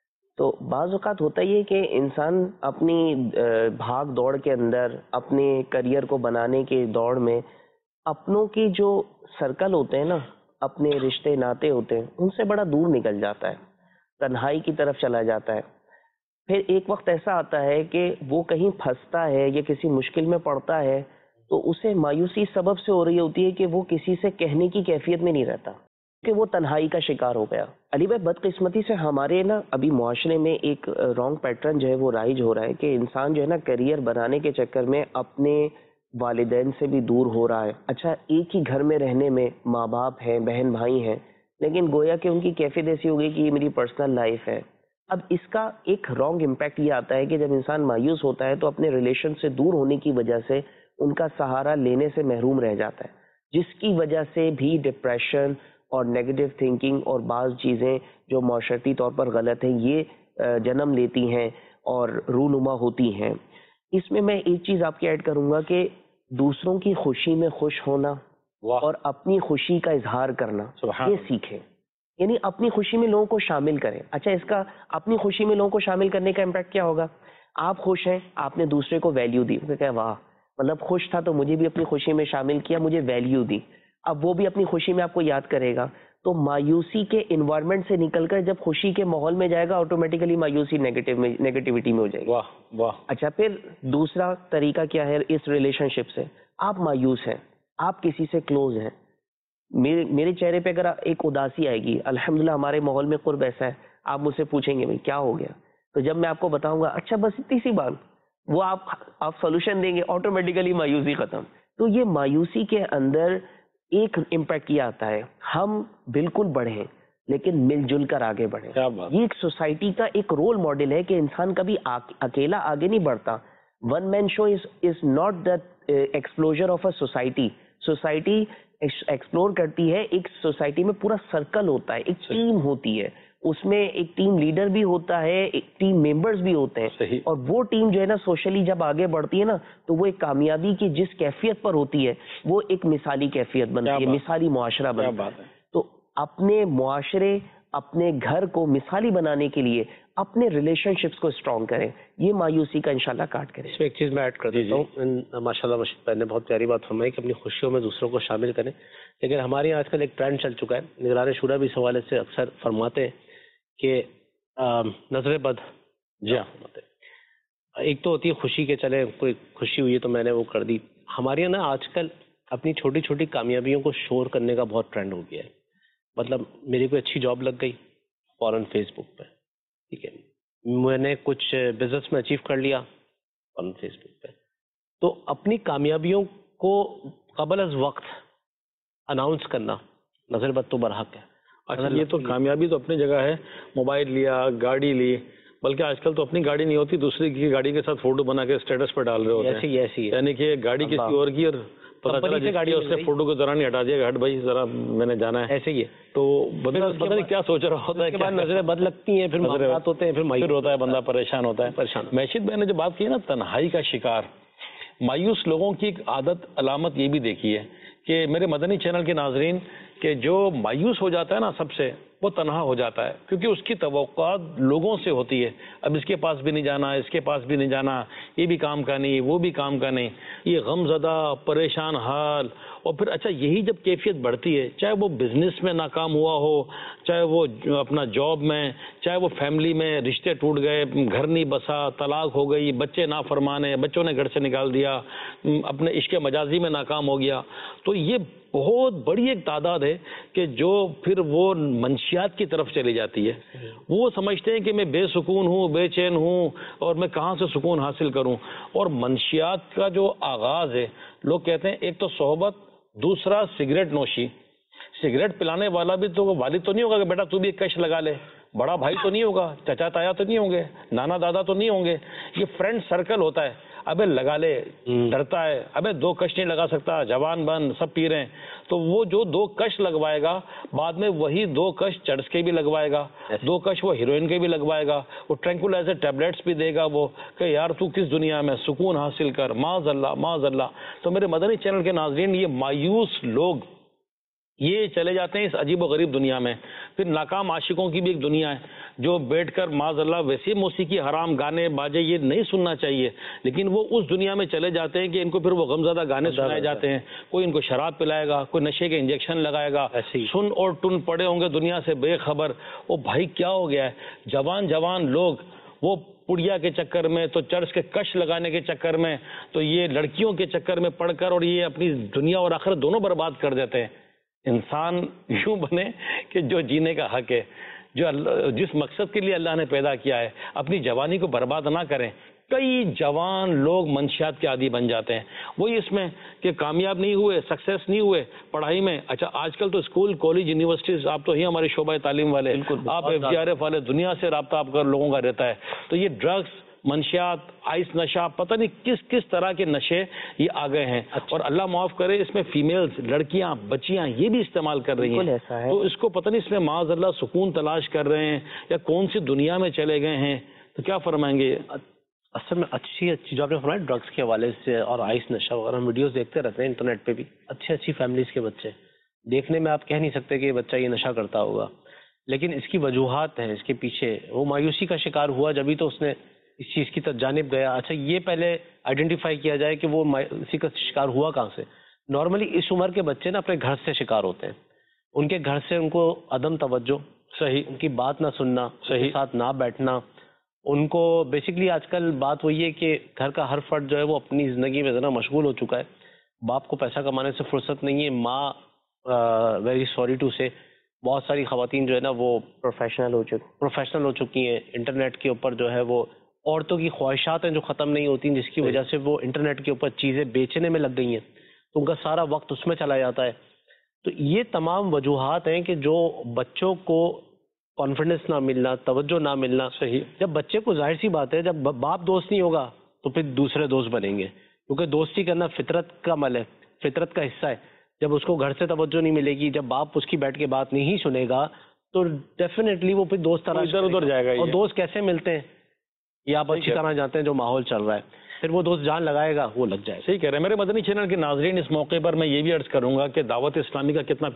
تو بعض اوقات ہوتا ہی ہے کہ انسان اپنی بھاگ دوڑ کے اندر، اپنے کریئر کو بنانے کے دوڑ میں اپنوں کی جو سرکل ہوتے ہیں نا، اپنے رشتے ناتے ہوتے ہیں، ان سے بڑا دور نکل جاتا ہے، تنہائی کی طرف چلا جاتا ہے. پھر ایک وقت ایسا آتا ہے کہ وہ کہیں پھنستا ہے یا کسی مشکل میں پڑتا ہے تو اسے مایوسی سبب سے ہو رہی ہوتی ہے کہ وہ کسی سے کہنے کی کیفیت میں نہیں رہتا کہ وہ تنہائی کا شکار ہو گیا. علی بھائی بدقسمتی سے ہمارے نا ابھی معاشرے میں ایک رانگ پیٹرن جو ہے وہ رائج ہو رہا ہے کہ انسان جو ہے نا کیریئر بنانے کے چکر میں اپنے والدین سے بھی دور ہو رہا ہے. اچھا ایک ہی گھر میں رہنے میں ماں باپ ہیں، بہن بھائی ہیں، لیکن گویا کہ ان کی کیفیت ایسی ہو گئی کہ یہ میری پرسنل لائف ہے. اب اس کا ایک رانگ امپیکٹ یہ آتا ہے کہ جب انسان مایوس ہوتا ہے تو اپنے ریلیشن سے دور ہونے کی وجہ سے ان کا سہارا لینے سے محروم رہ جاتا ہے، جس کی وجہ سے بھی ڈپریشن اور نیگیٹو تھنکنگ اور بعض چیزیں جو معاشرتی طور پر غلط ہیں یہ جنم لیتی ہیں اور رونما ہوتی ہیں. اس میں ایک چیز آپ کی ایڈ کروں گا کہ دوسروں کی خوشی میں خوش ہونا اور اپنی خوشی کا اظہار کرنا یہ سیکھیں، یعنی اپنی خوشی میں لوگوں کو شامل کریں. اچھا اس کا اپنی خوشی میں لوگوں کو شامل کرنے کا امپیکٹ کیا ہوگا؟ آپ خوش ہیں، آپ نے دوسرے کو ویلیو دی، کہ واہ مطلب خوش تھا تو مجھے بھی اپنی خوشی میں شامل کیا، مجھے ویلیو دی. اب وہ بھی اپنی خوشی میں آپ کو یاد کرے گا. تو مایوسی کے انوائرمنٹ سے نکل کر جب خوشی کے ماحول میں جائے گا آٹومیٹیکلی مایوسی نیگیٹیوٹی میں ہو جائے گی. واہ واہ. اچھا پھر دوسرا طریقہ کیا ہے اس ریلیشن شپ سے؟ آپ مایوس ہیں, آپ کسی سے کلوز ہیں, میرے چہرے پہ اگر ایک اداسی آئے گی, الحمدللہ ہمارے ماحول میں قرب ایسا ہے, آپ مجھ سے پوچھیں گے بھائی کیا ہو گیا, تو جب میں آپ کو بتاؤں گا اچھا بس اتنی سی بات, وہ آپ سولوشن دیں گے, آٹومیٹیکلی مایوسی ختم. تو یہ مایوسی کے اندر ایک امپیکٹ یہ آتا ہے, ہم بالکل بڑھیں لیکن مل جل کر آگے بڑھیں. یہ ایک سوسائٹی کا ایک رول ماڈل ہے کہ انسان کبھی اکیلا آگے نہیں بڑھتا. One man show is not that exposure of a society. Society explore کرتی ہے, ایک سوسائٹی میں پورا سرکل ہوتا ہے, ایک ٹیم ہوتی ہے, اس میں ایک ٹیم لیڈر بھی ہوتا ہے, ایک ٹیم ممبرز بھی ہوتے ہیں, اور وہ ٹیم جو ہے نا سوشلی جب آگے بڑھتی ہے نا تو وہ ایک کامیابی کی جس کیفیت پر ہوتی ہے وہ ایک مثالی کیفیت بنتی ہے, مثالی معاشرہ بنتا ہے. تو اپنے معاشرے, اپنے گھر کو مثالی بنانے کے لیے اپنے ریلیشن شپس کو اسٹرانگ کریں, یہ مایوسی کا انشاءاللہ کاٹ کریں. اس میں ایک چیز میں ایڈ کر دیتا ہوں, ماشاءاللہ مشید بھائی نے بہت پیاری بات فرمائی کہ اپنی خوشیوں میں دوسروں کو شامل کریں, لیکن ہمارے یہاں آج کل ایک ٹرینڈ چل چکا ہے, نگران شورا بھی اس حوالے سے اکثر فرماتے ہیں کہ نظر بد. جی ہاں, ایک تو ہوتی ہے خوشی کے چلے کوئی خوشی ہوئی ہے تو میں نے وہ کر دی. ہمارے یہاں نا آج کل اپنی چھوٹی چھوٹی کامیابیوں کو شور کرنے کا بہت ٹرینڈ ہو گیا ہے. مطلب میری کوئی اچھی جاب لگ گئی فوراً فیس بک پہ, ٹھیک ہے, میں نے کچھ بزنس میں اچیو کر لیا فوراً فیس بک پہ. تو اپنی کامیابیوں کو قبل از وقت اناؤنس کرنا نظر بد تو برحق ہے. اچھا یہ تو کامیابی تو اپنی جگہ ہے, موبائل لیا, گاڑی لی, بلکہ آج کل تو اپنی گاڑی نہیں ہوتی, دوسری کی گاڑی کے ساتھ فوٹو بنا کے اسٹیٹس پہ ڈال رہے ہوتے ہیں. ایسی ہے, یعنی کہ گاڑی کسی اور کی, اور پتہ چلا جس گاڑی اس نے فوٹو کو ذرا نہیں ہٹا دیا, ہٹ بھائی ذرا میں نے جانا ہے, ایسے ہی ہے. تو پتہ نہیں کیا سوچ رہا ہوتا ہے, اس کے بعد نظریں بد لگتی ہیں, پھر معاملات ہوتے ہیں, پھر مایوس ہوتا ہے, بندہ پریشان ہوتا ہے. میشید بھائی نے جو بات کی نا تنہائی کا شکار, مایوس لوگوں کی ایک عادت علامت یہ بھی دیکھی ہے کہ میرے مدنی چینل کے ناظرین, کہ جو مایوس ہو جاتا ہے نا سب سے, وہ تنہا ہو جاتا ہے, کیونکہ اس کی توقعات لوگوں سے ہوتی ہے. اب اس کے پاس بھی نہیں جانا, اس کے پاس بھی نہیں جانا, یہ بھی کام کا نہیں, وہ بھی کام کا نہیں, یہ غم زدہ پریشان حال. اور پھر اچھا یہی جب کیفیت بڑھتی ہے, چاہے وہ بزنس میں ناکام ہوا ہو, چاہے وہ اپنا جاب میں, چاہے وہ فیملی میں رشتے ٹوٹ گئے, گھر نہیں بسا, طلاق ہو گئی, بچے نافرمانے, بچوں نے گھر سے نکال دیا, اپنے عشق مجازی میں ناکام ہو گیا, تو یہ بہت بڑی ایک تعداد ہے کہ جو پھر وہ منشیات کی طرف چلی جاتی ہے. وہ سمجھتے ہیں کہ میں بے سکون ہوں, بے چین ہوں, اور میں کہاں سے سکون حاصل کروں. اور منشیات کا جو آغاز ہے, لوگ کہتے ہیں ایک تو صحبت, دوسرا سگریٹ نوشی. سگریٹ پلانے والا بھی تو والد تو نہیں ہوگا کہ بیٹا تو بھی ایک کش لگا لے, بڑا بھائی تو نہیں ہوگا, چچا تایا تو نہیں ہوں گے, نانا دادا تو نہیں ہوں گے, یہ فرینڈ سرکل ہوتا ہے. ابے لگا لے, ڈرتا ہے, ابے 2 کش نہیں لگا سکتا, جوان بن, سب پی رہے ہیں. تو وہ جو 2 کش لگوائے گا, بعد میں وہی 2 کش چرس کے بھی لگوائے گا, 2 کش وہ ہیروئن کے بھی لگوائے گا, وہ ٹرینکولائزر ٹیبلیٹس بھی دے گا, وہ کہ یار تو کس دنیا میں سکون حاصل کر, معاذ اللہ معاذ اللہ. تو میرے مدنی چینل کے ناظرین, یہ مایوس لوگ یہ چلے جاتے ہیں اس عجیب و غریب دنیا میں. پھر ناکام عاشقوں کی بھی ایک دنیا ہے جو بیٹھ کر معاذ اللہ ویسی موسیقی حرام گانے باجے یہ نہیں سننا چاہیے, لیکن وہ اس دنیا میں چلے جاتے ہیں کہ ان کو پھر وہ غمزدہ گانے سنائے جاتے ہیں. کوئی ان کو شراب پلائے گا, کوئی نشے کے انجیکشن لگائے گا, سن اور ٹن پڑے ہوں گے دنیا سے بے خبر. وہ بھائی کیا ہو گیا ہے, جوان لوگ وہ پڑیا کے چکر میں, تو چرچ کے کش لگانے کے چکر میں, تو یہ لڑکیوں کے چکر میں پڑھ کر اور یہ اپنی دنیا اور آخرت دونوں برباد کر دیتے ہیں. انسان یوں بنے کہ جو جینے کا حق ہے, جو جس مقصد کے لیے اللہ نے پیدا کیا ہے, اپنی جوانی کو برباد نہ کریں. کئی جوان لوگ منشیات کے عادی بن جاتے ہیں. وہی اس میں کہ کامیاب نہیں ہوئے, سکسیس نہیں ہوئے پڑھائی میں. اچھا آج کل تو اسکول, کالج, یونیورسٹیز, آپ تو ہی ہمارے شعبہ تعلیم والے, آپ FGRF والے, دنیا سے رابطہ آپ کا لوگوں کا رہتا ہے. تو یہ ڈرگس, منشیات, آئس نشہ, پتہ نہیں کس طرح کے نشے یہ آ گئے ہیں. اور اللہ معاف کرے اس میں فیمیلز, لڑکیاں, بچیاں یہ بھی استعمال کر رہی ہیں. تو اس کو پتہ نہیں اس میں معاذ اللہ سکون تلاش کر رہے ہیں یا کون سی دنیا میں چلے گئے ہیں. تو کیا فرمائیں گے؟ اصل میں اچھی جو آپ نے فرمایا ڈرگس کے حوالے سے اور آئس نشہ وغیرہ, ہم ویڈیوز دیکھتے رہتے ہیں انٹرنیٹ پہ بھی. اچھی فیملیز کے بچے دیکھنے میں آپ کہہ نہیں سکتے کہ یہ بچہ یہ نشہ کرتا ہوگا, لیکن اس کی وجوہات ہیں اس کے پیچھے. وہ مایوسی کا شکار ہوا جبھی تو اس نے اس چیز کی جانب گیا. اچھا یہ پہلے آئیڈینٹیفائی کیا جائے کہ وہ مایوسی کا شکار ہوا کہاں سے. نارملی اس عمر کے بچے نا اپنے گھر سے شکار ہوتے ہیں. ان کے گھر سے ان کو عدم توجہ، صحیح، ان کی بات نہ سننا، ان صحیح، کے ساتھ نہ بیٹھنا، ان کو بیسکلی آج کل بات وہی ہے کہ گھر کا ہر فرد جو ہے وہ اپنی زندگی میں ذرا مشغول ہو چکا ہے، باپ کو پیسہ کمانے سے فرصت نہیں ہے، ماں ویری سوری ٹو سے بہت ساری خواتین جو ہے نا وہ پروفیشنل ہو چکی ہیں، انٹرنیٹ کے اوپر جو ہے وہ عورتوں کی خواہشات ہیں جو ختم نہیں ہوتی، جس کی وجہ سے وہ انٹرنیٹ کے اوپر چیزیں بیچنے میں لگ گئی ہیں، تو ان کا سارا وقت اس میں چلا جاتا ہے. تو یہ تمام وجوہات ہیں کہ جو بچوں کو کانفیڈنس نہ ملنا، توجہ نہ ملنا. صحیح. جب بچے کو ظاہر سی بات ہے، جب باپ دوست نہیں ہوگا تو پھر دوسرے دوست بنیں گے، کیونکہ دوستی کرنا فطرت کا عمل ہے، فطرت کا حصہ ہے. جب اس کو گھر سے توجہ نہیں ملے گی، جب باپ اس کی بیٹھ کے بات نہیں سنے گا تو ڈیفینیٹلی وہ پھر دوست تلاش ادھر ادھر جائے گا. اور دوست کیسے ملتے ہیں یہ آپ اچھی طرح جانتے ہیں، جو ماحول چل رہا ہے پھر وہ دوست جان لگائے گا وہ لگ جائے گا. صحیح کہہ رہے ہیں. میرے مدنی چینل کے ناظرین، اس موقع پر میں یہ بھی عرض کروں گا کہ دعوت اسلامی کا کتنا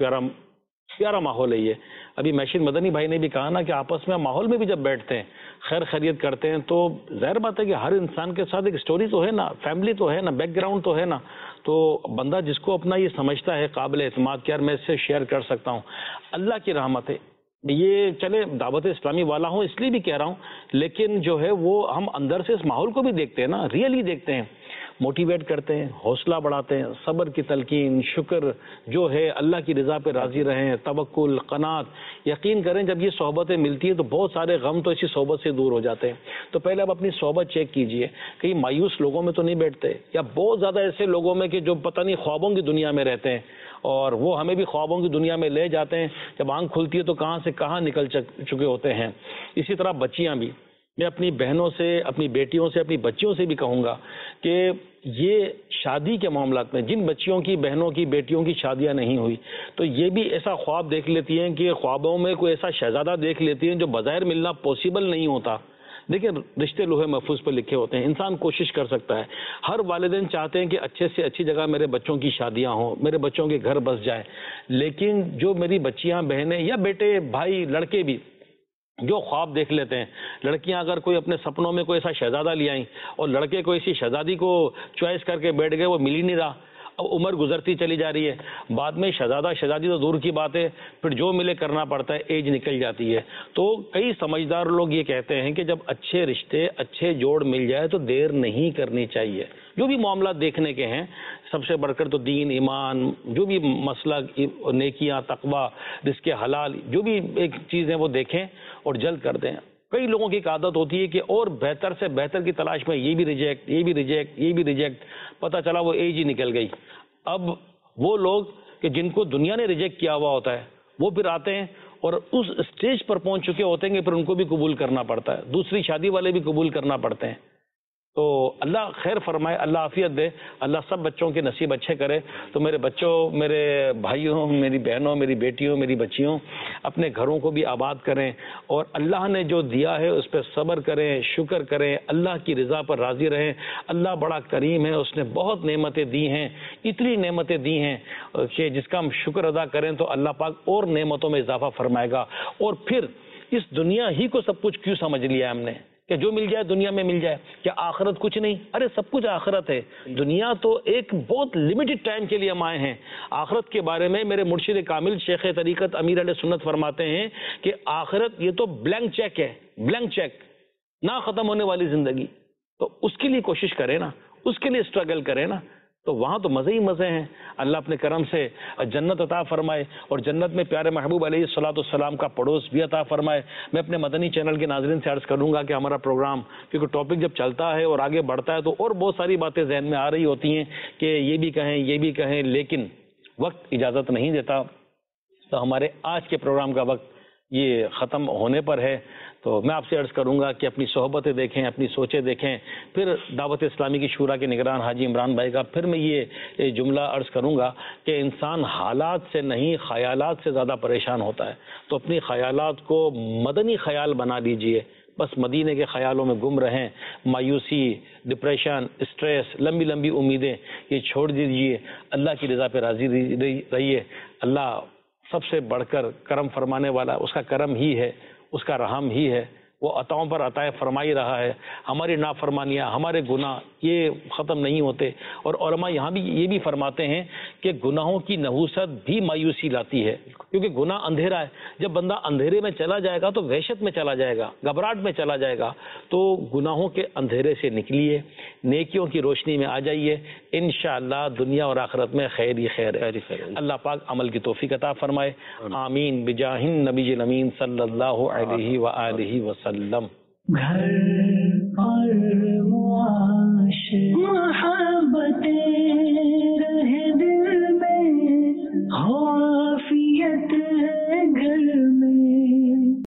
پیارا ماحول ہے. یہ ابھی محشر مدنی بھائی نے بھی کہا نا کہ آپس میں ماحول میں بھی جب بیٹھتے ہیں، خیر خیریت کرتے ہیں، تو ظاہر بات ہے کہ ہر انسان کے ساتھ ایک سٹوری تو ہے نا، فیملی تو ہے نا، بیک گراؤنڈ تو ہے نا. تو بندہ جس کو اپنا یہ سمجھتا ہے قابل اعتماد کہ یار میں اس سے شیئر کر سکتا ہوں، اللہ کی رحمت ہے. یہ چلے دعوت اسلامی والا ہوں اس لیے بھی کہہ رہا ہوں، لیکن جو ہے وہ ہم اندر سے اس ماحول کو بھی دیکھتے ہیں نا، ریئلی دیکھتے ہیں، موٹیویٹ کرتے ہیں، حوصلہ بڑھاتے ہیں، صبر کی تلقین، شکر جو ہے، اللہ کی رضا پہ راضی رہیں، توکل، قناعت. یقین کریں جب یہ صحبتیں ملتی ہیں تو بہت سارے غم تو اسی صحبت سے دور ہو جاتے ہیں. تو پہلے آپ اپنی صحبت چیک کیجئے، کہیں مایوس لوگوں میں تو نہیں بیٹھتے، یا بہت زیادہ ایسے لوگوں میں کہ جو پتہ نہیں خوابوں کی دنیا میں رہتے ہیں، اور وہ ہمیں بھی خوابوں کی دنیا میں لے جاتے ہیں، جب آنکھ کھلتی ہے تو کہاں سے کہاں نکل چکے ہوتے ہیں. اسی طرح بچیاں بھی، میں اپنی بہنوں سے، اپنی بیٹیوں سے، اپنی بچیوں سے بھی کہوں گا کہ یہ شادی کے معاملات میں جن بچیوں کی، بہنوں کی، بیٹیوں کی شادیاں نہیں ہوئی تو یہ بھی ایسا خواب دیکھ لیتی ہیں کہ خوابوں میں کوئی ایسا شہزادہ دیکھ لیتی ہیں جو بظاہر ملنا پاسبل نہیں ہوتا. دیکھیں رشتے لوہے محفوظ پر لکھے ہوتے ہیں، انسان کوشش کر سکتا ہے. ہر والدین چاہتے ہیں کہ اچھے سے اچھی جگہ میرے بچوں کی شادیاں ہوں، میرے بچوں کے گھر بس جائیں، لیکن جو میری بچیاں، بہنیں یا بیٹے، بھائی، لڑکے بھی جو خواب دیکھ لیتے ہیں، لڑکیاں اگر کوئی اپنے سپنوں میں کوئی ایسا شہزادہ لے آئیں اور لڑکے کو ایسی شہزادی کو چوائس کر کے بیٹھ گئے، وہ مل ہی نہیں رہا، اب عمر گزرتی چلی جا رہی ہے، بعد میں شہزادہ شہزادی تو دور کی بات ہے، پھر جو ملے کرنا پڑتا ہے، ایج نکل جاتی ہے. تو کئی سمجھدار لوگ یہ کہتے ہیں کہ جب اچھے رشتے، اچھے جوڑ مل جائے تو دیر نہیں کرنی چاہیے. جو بھی معاملات دیکھنے کے ہیں، سب سے بڑھ کر تو دین، ایمان، جو بھی مسئلہ، نیکیاں، تقوی، رزق حلال، جو بھی ایک چیز ہے وہ دیکھیں اور جلد کر دیں. کئی لوگوں کی ایک عادت ہوتی ہے کہ اور بہتر سے بہتر کی تلاش میں یہ بھی ریجیکٹ، یہ بھی ریجیکٹ، یہ بھی ریجیکٹ، پتہ چلا وہ ایج ہی نکل گئی. اب وہ لوگ کہ جن کو دنیا نے ریجیکٹ کیا ہوا ہوتا ہے وہ پھر آتے ہیں اور اس اسٹیج پر پہنچ چکے ہوتے ہیں کہ پھر ان کو بھی قبول کرنا پڑتا ہے، دوسری شادی والے بھی قبول کرنا پڑتے ہیں. تو اللہ خیر فرمائے، اللہ عافیت دے، اللہ سب بچوں کے نصیب اچھے کرے. تو میرے بچوں، میرے بھائیوں، میری بہنوں، میری بیٹیوں، میری بچیوں، اپنے گھروں کو بھی آباد کریں اور اللہ نے جو دیا ہے اس پہ صبر کریں، شکر کریں، اللہ کی رضا پر راضی رہیں. اللہ بڑا کریم ہے، اس نے بہت نعمتیں دی ہیں، اتنی نعمتیں دی ہیں کہ جس کا ہم شکر ادا کریں تو اللہ پاک اور نعمتوں میں اضافہ فرمائے گا. اور پھر اس دنیا ہی کو سب کچھ کیوں سمجھ لیا ہم نے کہ جو مل جائے دنیا میں مل جائے، کیا آخرت کچھ نہیں؟ ارے سب کچھ آخرت ہے. دنیا تو ایک بہت لمیٹڈ ٹائم کے لیے ہم آئے ہیں. آخرت کے بارے میں میرے مرشد کامل شیخ طریقت امیر علیہ سنت فرماتے ہیں کہ آخرت یہ تو بلینک چیک ہے، بلینک چیک، نہ ختم ہونے والی زندگی. تو اس کے لیے کوشش کریں نا، اس کے لیے اسٹرگل کریں نا، تو وہاں تو مزے ہی مزے ہیں. اللہ اپنے کرم سے جنت عطا فرمائے اور جنت میں پیارے محبوب علیہ الصلوۃ والسلام کا پڑوس بھی عطا فرمائے. میں اپنے مدنی چینل کے ناظرین سے عرض کروں گا کہ ہمارا پروگرام، کیونکہ ٹاپک جب چلتا ہے اور آگے بڑھتا ہے تو اور بہت ساری باتیں ذہن میں آ رہی ہوتی ہیں کہ یہ بھی کہیں، یہ بھی کہیں، لیکن وقت اجازت نہیں دیتا. تو ہمارے آج کے پروگرام کا وقت یہ ختم ہونے پر ہے. تو میں آپ سے عرض کروں گا کہ اپنی صحبتیں دیکھیں، اپنی سوچیں دیکھیں. پھر دعوت اسلامی کی شورا کے نگران حاجی عمران بھائی کا پھر میں یہ جملہ عرض کروں گا کہ انسان حالات سے نہیں خیالات سے زیادہ پریشان ہوتا ہے. تو اپنی خیالات کو مدنی خیال بنا لیجئے، بس مدینے کے خیالوں میں گم رہیں. مایوسی، ڈپریشن، اسٹریس، لمبی لمبی امیدیں یہ چھوڑ دیجئے، اللہ کی رضا پہ راضی رہیے. اللہ سب سے بڑھ کر کرم فرمانے والا، اس کا کرم ہی ہے، اس کا رحم ہی ہے. وہ عطاؤں پر عطائیں فرمائی رہا ہے. ہماری نافرمانیاں، ہمارے گناہ یہ ختم نہیں ہوتے. اور علماء یہاں بھی یہ بھی فرماتے ہیں کہ گناہوں کی نحوست بھی مایوسی لاتی ہے، کیونکہ گناہ اندھیرا ہے. جب بندہ اندھیرے میں چلا جائے گا تو وحشت میں چلا جائے گا، گھبراہٹ میں چلا جائے گا. تو گناہوں کے اندھیرے سے نکلیے، نیکیوں کی روشنی میں آ جائیے، انشاءاللہ دنیا اور آخرت میں خیر ہی خیر ہے. اللہ پاک عمل کی توفیق عطا فرمائے. آمین بجاہ النبی الامین صلی اللہ علیہ وآلہ وسلم. گھر اور